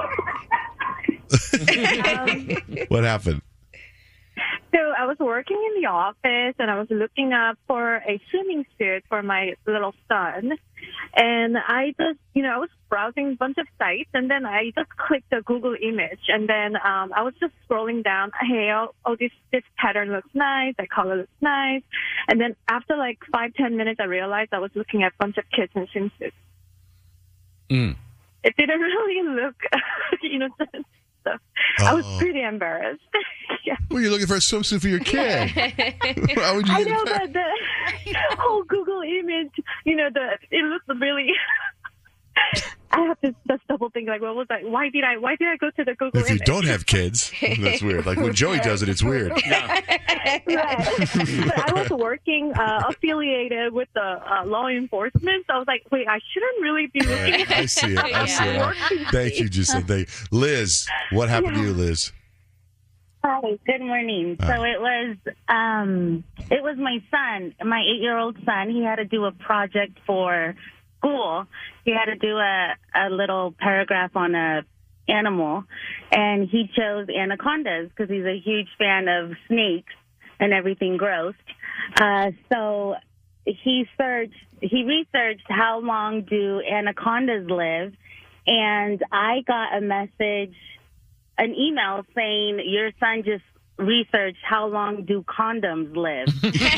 Um, What happened? So I was working in the office, and I was looking up for a swimming suit for my little son. And I just, you know, I was browsing a bunch of sites, and then I just clicked the Google image, and then um, I was just scrolling down. Hey, oh, oh, this this pattern looks nice. The color looks nice. And then after like five ten minutes, I realized I was looking at a bunch of kids in swimsuits. Mm. It didn't really look innocent. So I was pretty embarrassed. Yeah. Well, you're looking for a swimsuit for your kid. Why would you I get know, that? but the whole Google image, you know, the it looks really. I have to just double think, like, what was I? Why did I? Why did I go to the Google If you image? don't have kids, that's weird. Like when Joey does it, it's weird. Right. But I was working uh, affiliated with the uh, law enforcement, so I was like, wait, I shouldn't really be looking at I see it. I see it. Thank you, Jacinta. Thank you. Liz, what happened to you, Liz? Hi, good morning. So it was um it was my son, my eight-year-old son. He had to do a project for school. He had to do a, a little paragraph on a animal, and he chose anacondas because he's a huge fan of snakes and everything gross. Uh, so he searched, he researched how long do anacondas live, and I got a message, an email saying your son just researched how long do condoms live.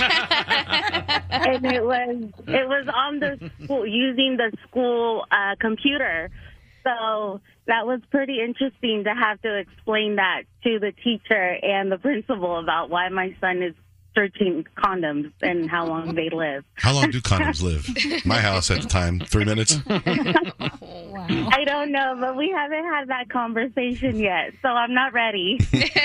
And it was it was on the school, using the school uh, computer. So that was pretty interesting to have to explain that to the teacher and the principal about why my son is searching condoms and how long they live. How long do condoms live? My house at the time, three minutes. I don't know, but we haven't had that conversation yet, so I'm not ready.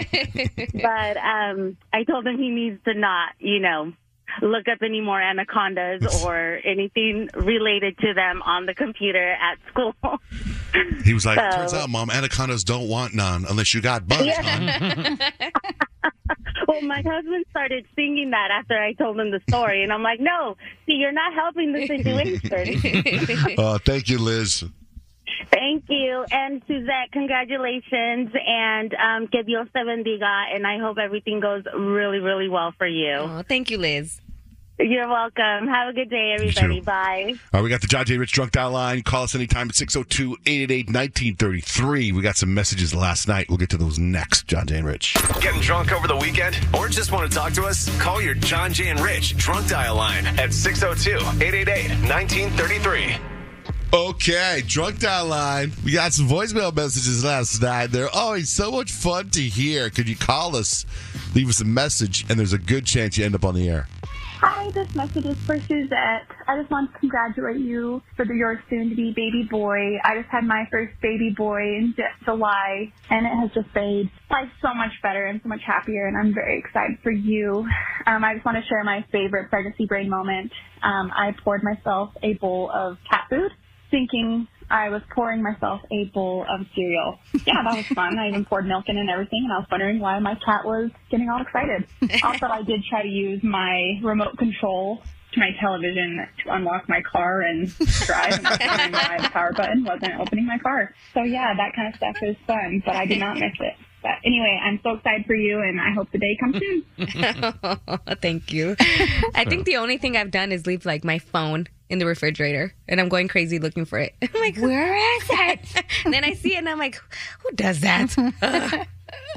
But um, I told him he needs to not, you know, look up any more anacondas or anything related to them on the computer at school. He was like, So- turns out, Mom, anacondas don't want none unless you got buns, hon. Well, my husband started singing that after I told him the story, and I'm like, no, see, you're not helping the situation. Uh, thank you, Liz. Thank you. And Suzette, congratulations, and um, que Dios te bendiga, and I hope everything goes really, really well for you. Oh, thank you, Liz. You're welcome. Have a good day, everybody. Bye. All right, we got the John J. Rich Drunk Dial line. Call us anytime at six oh two, eight eight eight, one nine three three. We got some messages last night. We'll get to those next. John J. and Rich. Getting drunk over the weekend or just want to talk to us? Call your John J. and Rich Drunk Dial line at six oh two, eight eight eight, one nine three three. Okay, Drunk Dial line. We got some voicemail messages last night. They're always so much fun to hear. Could you call us, leave us a message, and there's a good chance you end up on the air. Hi, this message is for Suzette. I just want to congratulate you for the, your soon-to-be baby boy. I just had my first baby boy in J- July, and it has just made life so much better and so much happier, and I'm very excited for you. Um, I just want to share my favorite pregnancy brain moment. Um, I poured myself a bowl of cat food, thinking I was pouring myself a bowl of cereal. Yeah, that was fun. I even poured milk in and everything, and I was wondering why my cat was getting all excited. Also, I did try to use my remote control to my television to unlock my car and drive, and I was wondering why the power button wasn't opening my car. So yeah, that kind of stuff is fun, but I did not miss it. But anyway, I'm so excited for you, and I hope the day comes soon. Thank you. I think the only thing I've done is leave like my phone in the refrigerator, and I'm going crazy looking for it. I'm like, where is it? And then I see it, and I'm like, who does that? Ugh.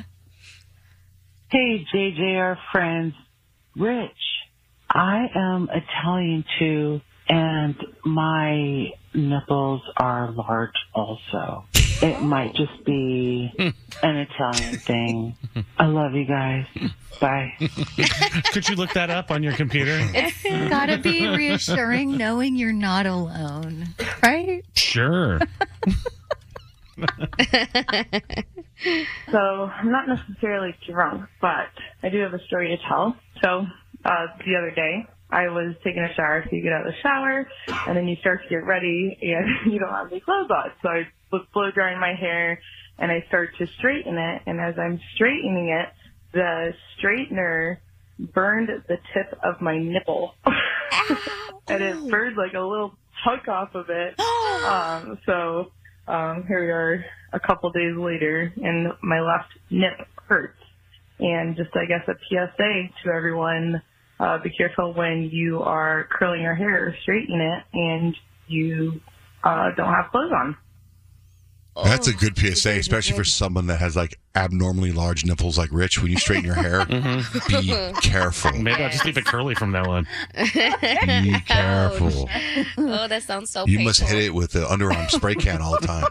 Hey, J J R friends. Rich, I am Italian too, and my nipples are large also. It might just be an Italian thing. I love you guys. Bye. Could you look that up on your computer? It's gotta be reassuring knowing you're not alone, right? Sure. So I'm not necessarily drunk, but I do have a story to tell. So uh, the other day, I was taking a shower. So you get out of the shower, and then you start to get ready, and you don't have any clothes on. So I was blow drying my hair, and I start to straighten it. And as I'm straightening it, the straightener burned the tip of my nipple. And it burned like a little chunk off of it. Um, so um, here we are a couple days later, and my left nip hurts. And just, I guess, a P S A to everyone, uh, be careful when you are curling your hair or straightening it and you uh, don't have clothes on. That's a good P S A, especially for someone that has like abnormally large nipples like Rich. When you straighten your hair, be careful. Maybe I'll just leave it curly from now on. Be careful. Oh, that sounds so You painful. must hit it with the underarm spray can all the time.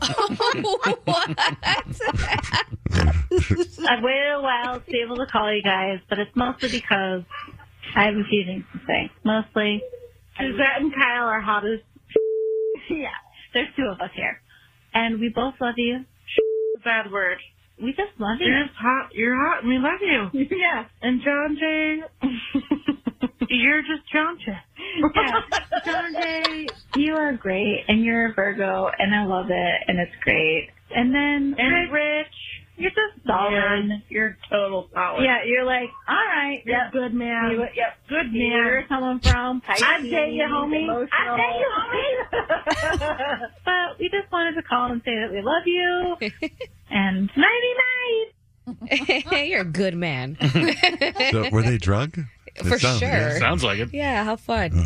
I waited a while to be able to call you guys, but it's mostly because I have a few things to say. Mostly, Suzette and Kyle are hottest. Yeah, there's two of us here. And we both love you. Bad word. We just love you. You're just hot. You're hot, and we love you. Yeah. And John Jay, you're just John Jay. Yeah. John Jay, you are great, and you're a Virgo, and I love it, and it's great. And then And Rich, you're just solid. Yeah, you're total solid. Yeah, you're like, all right, You're yep. good man. You- yep. Good See man. where you're coming from. I dare you, homie. Emotional. I dare you, homie. But we just wanted to call and say that we love you. And nighty night. You're a good man. So, were they drunk? For It sounds- sure. yeah. Sounds like it. Yeah, how fun.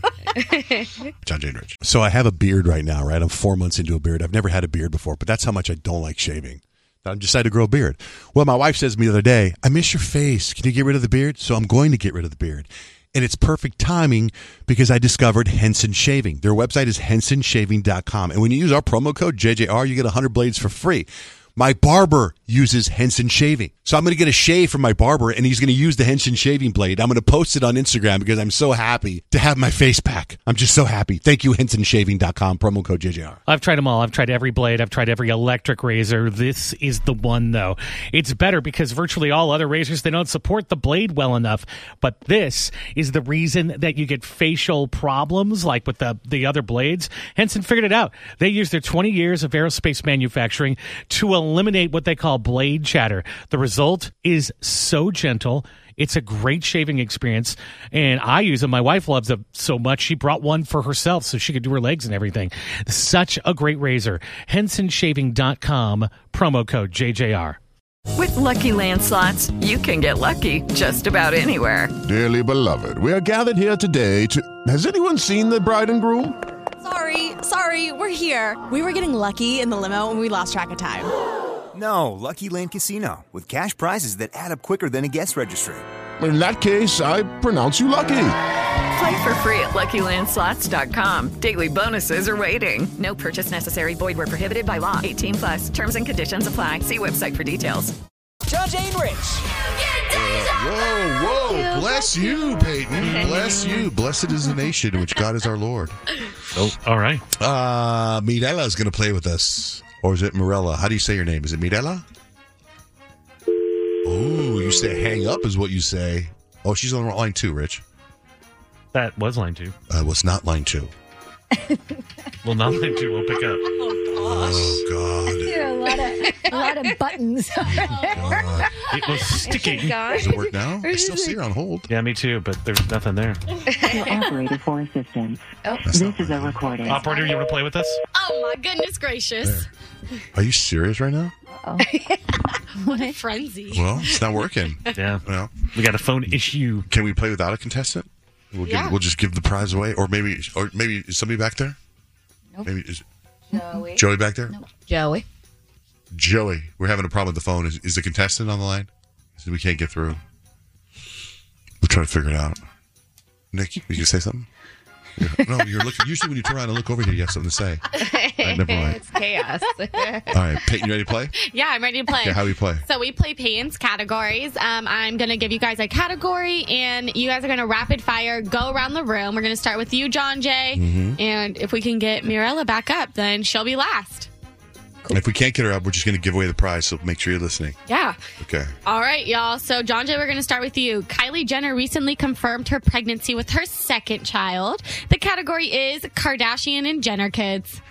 John Jane Rich. So I have a beard right now, right? I'm four months into a beard. I've never had a beard before, but that's how much I don't like shaving. I decided to grow a beard. Well, my wife says to me the other day, I miss your face. Can you get rid of the beard? So I'm going to get rid of the beard. And it's perfect timing because I discovered Henson Shaving. Their website is henson shaving dot com. And when you use our promo code J J R, you get one hundred blades for free. My barber uses Henson Shaving. So I'm going to get a shave from my barber, and he's going to use the Henson Shaving blade. I'm going to post it on Instagram because I'm so happy to have my face back. I'm just so happy. Thank you, henson shaving dot com, promo code J J R. I've tried them all. I've tried every blade. I've tried every electric razor. This is the one, though. It's better because virtually all other razors, they don't support the blade well enough. But this is the reason that you get facial problems like with the, the other blades. Henson figured it out. They use their twenty years of aerospace manufacturing to eliminate what they call blade chatter. The result is so gentle. It's a great shaving experience, and I use them. My wife loves them so much, she brought one for herself so she could do her legs and everything. Such a great razor. henson shaving dot com, promo code J J R. With Lucky Land Slots, you can get lucky just about anywhere. Dearly beloved, we are gathered here today to... Has anyone seen the bride and groom? Sorry, sorry, we're here. We were getting lucky in the limo and we lost track of time. No, Lucky Land Casino, with cash prizes that add up quicker than a guest registry. In that case, I pronounce you lucky. Play for free at lucky land slots dot com. Daily bonuses are waiting. No purchase necessary. Void where prohibited by law. eighteen plus. Terms and conditions apply. See website for details. John Jane Rich. Whoa, whoa. Bless you, Peyton. Bless you. Blessed is the nation, which God is our Lord. Oh, all right. Uh, Mirella is going to play with us. Or is it Mirella? How do you say your name? Is it Mirella? Oh, you say hang up is what you say. Oh, she's on line two, Rich. That was line two. Uh, well, it's not line two. Well, not line two. We'll pick up. Oh, God. There are a lot of, a lot of buttons. It was sticking. Does it work now? I still see her on hold. Yeah, me too, but there's nothing there. Your operator for assistance. Oh. This is a recording. Operator, you want to play with us? Oh my goodness gracious. Are you serious right now? Oh. What a frenzy. Well, it's not working. Yeah. Well, we got a phone issue. Can we play without a contestant? We'll, Yeah. give, we'll just give the prize away, or maybe, or maybe is somebody back there? Nope. Maybe is Joey. Joey back there? Joey. Joey, we're having a problem with the phone. Is, is the contestant on the line? So we can't get through. We'll try to figure it out. Nick, you can say something. You're- no, you're looking. Usually, when you turn around and look over here, you have something to say. All right, never mind. It's chaos. All right, Peyton, you ready to play? Yeah, I'm ready to play. Okay, how do we play? So we play Peyton's categories. Um, I'm going to give you guys a category, and you guys are going to rapid fire go around the room. We're going to start with you, John Jay. Mhm. And if we can get Mirella back up, then she'll be last. And if we can't get her up, we're just going to give away the prize. So make sure you're listening. Yeah. Okay. All right, y'all. So, John Jay, we're going to start with you. Kylie Jenner recently confirmed her pregnancy with her second child. The category is Kardashian and Jenner kids.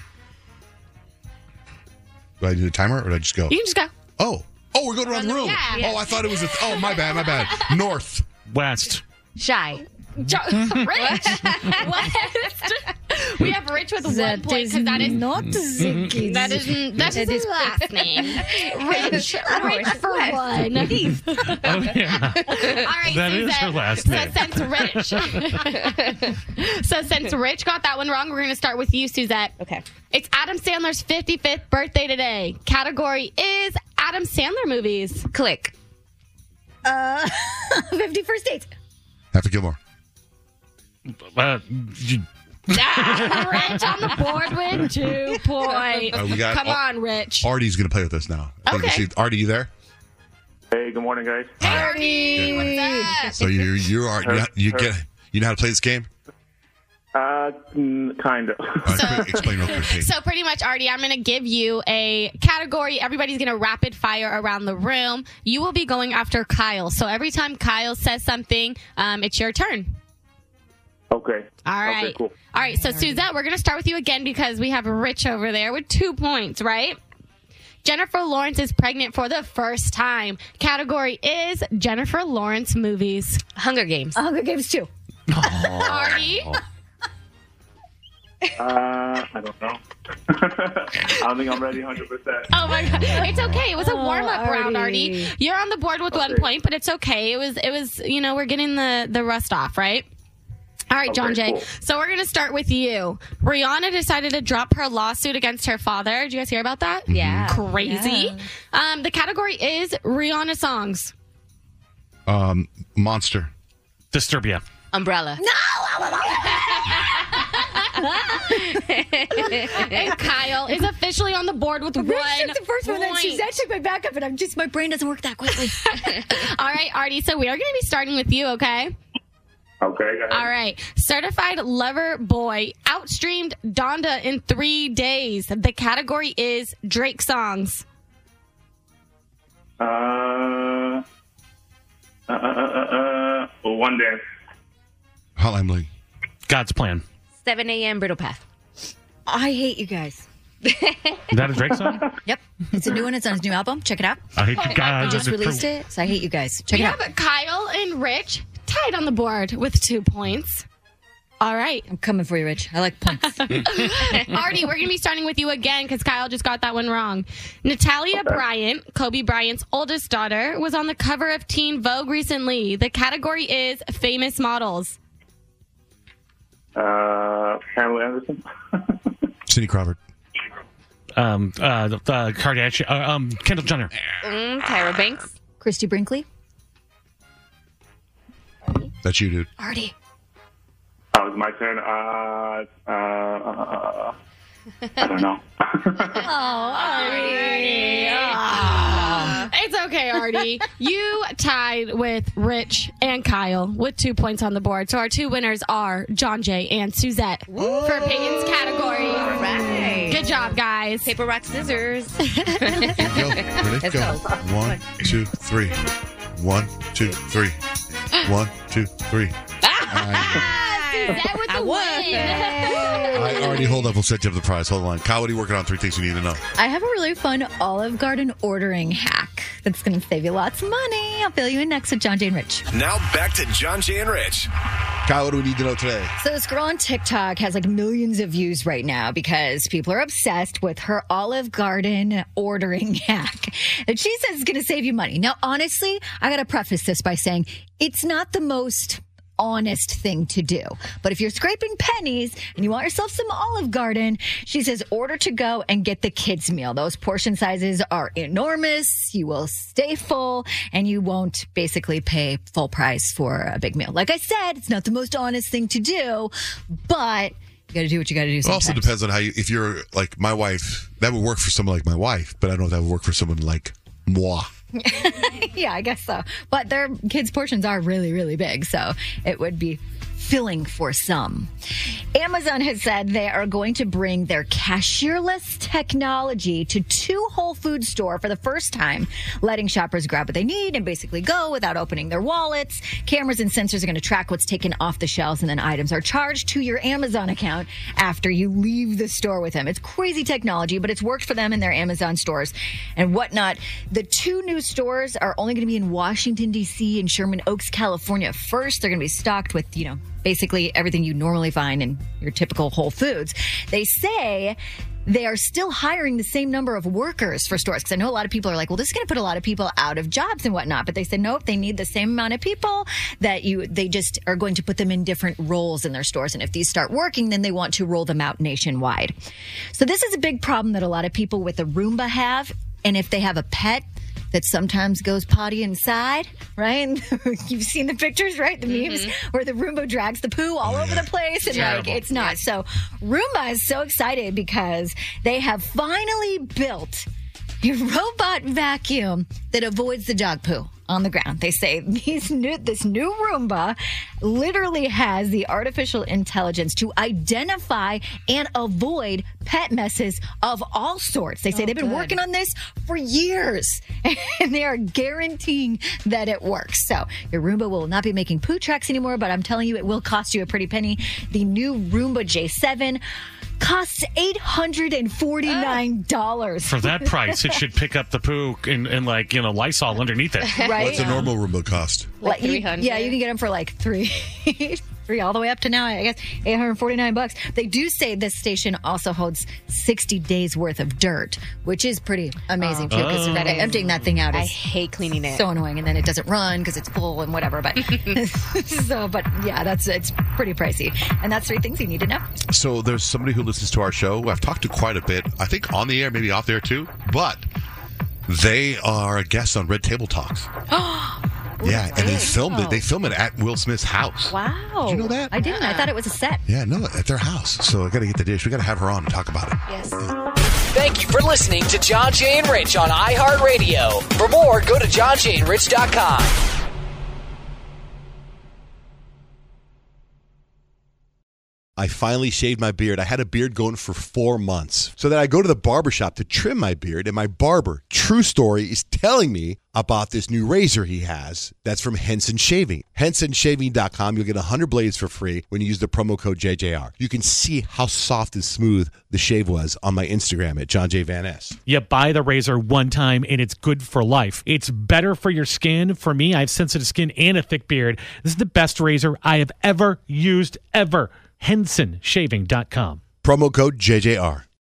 Do I do a timer or do I just go? You can just go. Oh. Oh, we're going around the room. Yeah. Oh, I thought it was a. Oh, my bad. My bad. North. West. Shy. Jo- Rich. West. We have Rich with one point because that is not Ziggy. That isn't. That's That his is- last name. Rich. Rich for one. Oh, yeah. All right, That is Suzette. her last so name. Since Rich, so since Rich got that one wrong, we're going to start with you, Suzette. Okay. It's Adam Sandler's fifty-fifth birthday today. Category is Adam Sandler movies. Click. Uh, fifty-first dates. Happy Gilmore. Uh, you- Rich on the board with two points. Uh, we got- Come on, Rich. Artie's going to play with us now. I think Okay. we see- Artie, you there? Hey, good morning, guys. Artie. What's up? So you you are you, you get you know how to play this game? Uh, kind of. Explain real quick, Kate. So pretty much, Artie, I'm going to give you a category. Everybody's going to rapid fire around the room. You will be going after Kyle. So every time Kyle says something, um, it's your turn. Okay. All right. Okay, cool. All right. So Suzette, we're going to start with you again because we have Rich over there with two points, right? Jennifer Lawrence is pregnant for the first time. Category is Jennifer Lawrence movies. Hunger Games. Hunger Games two. Artie. Uh, I don't know. I don't think I'm ready one hundred percent. Oh my god, it's okay. It was a Oh, warm up round, Artie. Artie. You're on the board with one Okay. point, but it's okay. It was, it was, you know, we're getting the the rust off, right? All right, John Okay, Jay. cool. So we're gonna start with you. Rihanna decided to drop her lawsuit against her father. Did you guys hear about that? Yeah. Crazy. Um, the category is Rihanna songs. Um, Monster. Disturbia. Umbrella. And Kyle is officially on the board with one Rich took the first one, then point. Suzette took my backup, and I'm just my brain doesn't work that quickly. All right, Artie. So we are gonna be starting with you, okay? Okay, go ahead. All right. Certified Lover Boy outstreamed Donda in three days. The category is Drake songs. Uh, uh, uh, uh, uh, uh, one dance. Hotline Bling. God's Plan. seven a.m. Brittle Path. I hate you guys. Is that a Drake song? Yep. It's a new one. It's on his new album. Check it out. I hate you He guys. just released it, so I hate you guys. Check We it out. have Kyle and Rich tied on the board with two points. All right. I'm coming for you, Rich. I like punks. Artie, we're going to be starting with you again because Kyle just got that one wrong. Natalia Bryant, Kobe Bryant's oldest daughter, was on the cover of Teen Vogue recently. The category is famous models. Uh, Pamela Anderson. Cindy Crawford. Um, uh, the, the Kardashian. Uh, um, Kendall Jenner. Mm, Tyra Banks. Christy Brinkley. That's you, dude. Artie. Oh, it's my turn. Uh, uh, uh, I don't know. Oh, Artie. Ah. It's okay, Artie. You tied with Rich and Kyle with two points on the board. So our two winners are John Jay and Suzette for opinions category. All right. Good job, guys. Paper, rock, scissors. Go. Ready? Let's Go. go. One, two, three. One, two, three. One, two, three. Suzette with the win. I already hold up. We'll set you up the prize. Hold on. Kyle, what are you working on? Three things you need to know. I have a really fun Olive Garden ordering hack that's going to save you lots of money. I'll fill you in next with John Jay and Rich. Now back to John Jay and Rich. Kyle, what do we need to know today? So this girl on TikTok has like millions of views right now because people are obsessed with her Olive Garden ordering hack that she says is going to save you money. Now, honestly, I got to preface this by saying it's not the most honest thing to do. But if you're scraping pennies and you want yourself some Olive Garden, she says order to go and get the kids meal. Those portion sizes are enormous. You will stay full and you won't basically pay full price for a big meal. Like I said, it's not the most honest thing to do, but you got to do what you got to do It sometimes. also depends on how you, if you're like my wife, that would work for someone like my wife, but I don't know if that would work for someone like moi. Yeah, I guess so. But their kids' portions are really, really big, so it would be filling for some. Amazon has said they are going to bring their cashierless technology to two Whole Foods store for the first time, letting shoppers grab what they need and basically go without opening their wallets. Cameras and sensors are going to track what's taken off the shelves, and then items are charged to your Amazon account after you leave the store with them. It's crazy technology, but it's worked for them in their Amazon stores and whatnot. The two new stores are only going to be in Washington, D C and Sherman Oaks, California first. They're going to be stocked with, you know, basically everything you normally find in your typical Whole Foods. They say they are still hiring the same number of workers for stores, because I know a lot of people are like, well, this is going to put a lot of people out of jobs and whatnot. But they said, nope, they need the same amount of people, that you they just are going to put them in different roles in their stores. And if these start working, then they want to roll them out nationwide. So this is a big problem that a lot of people with a Roomba have. And if they have a pet that sometimes goes potty inside, right? You've seen the pictures, right? The memes mm-hmm. where the Roomba drags the poo all over the place. And Terrible. like, it's not. So Roomba is so excited because they have finally built a robot vacuum that avoids the dog poo on the ground. They say these new, this new Roomba literally has the artificial intelligence to identify and avoid pet messes of all sorts. They say Oh, they've been good. working on this for years, and they are guaranteeing that it works. So your Roomba will not be making poo tracks anymore, but I'm telling you, it will cost you a pretty penny. The new Roomba J seven costs eight hundred forty-nine dollars. For that price, it should pick up the poo and, and like, you know, Lysol underneath it. Right? What's a normal Roomba cost? Like you- yeah, you can get them for like three, three all the way up to now, I guess, eight hundred forty-nine bucks. They do say this station also holds sixty days worth of dirt, which is pretty amazing too, because Oh. That is- emptying that thing out is I hate cleaning it. so annoying, and then it doesn't run because it's full and whatever. But so, but yeah, that's it's pretty pricey, and that's three things you need to know. So there's somebody who listens to our show who I've talked to quite a bit, I think on the air, maybe off there too, but they are a guest on Red Table Talks. Yeah, and they filmed it. They film it at Will Smith's house. Wow. Did you know that? I didn't. I thought it was a set. Yeah, no, at their house. So I got to get the dish. We got to have her on and talk about it. Yes. Thank you for listening to John Jay and Rich on iHeartRadio. For more, go to john jay and rich dot com. I finally shaved my beard. I had a beard going for four months. So then I go to the barbershop to trim my beard, and my barber, true story, is telling me about this new razor he has that's from Henson Shaving. Henson Shaving dot com. You'll get one hundred blades for free when you use the promo code J J R. You can see how soft and smooth the shave was on my Instagram at John J. Van Ness. You buy the razor one time and it's good for life. It's better for your skin. For me, I have sensitive skin and a thick beard. This is the best razor I have ever used, ever. Henson Shaving dot com. Promo code J J R.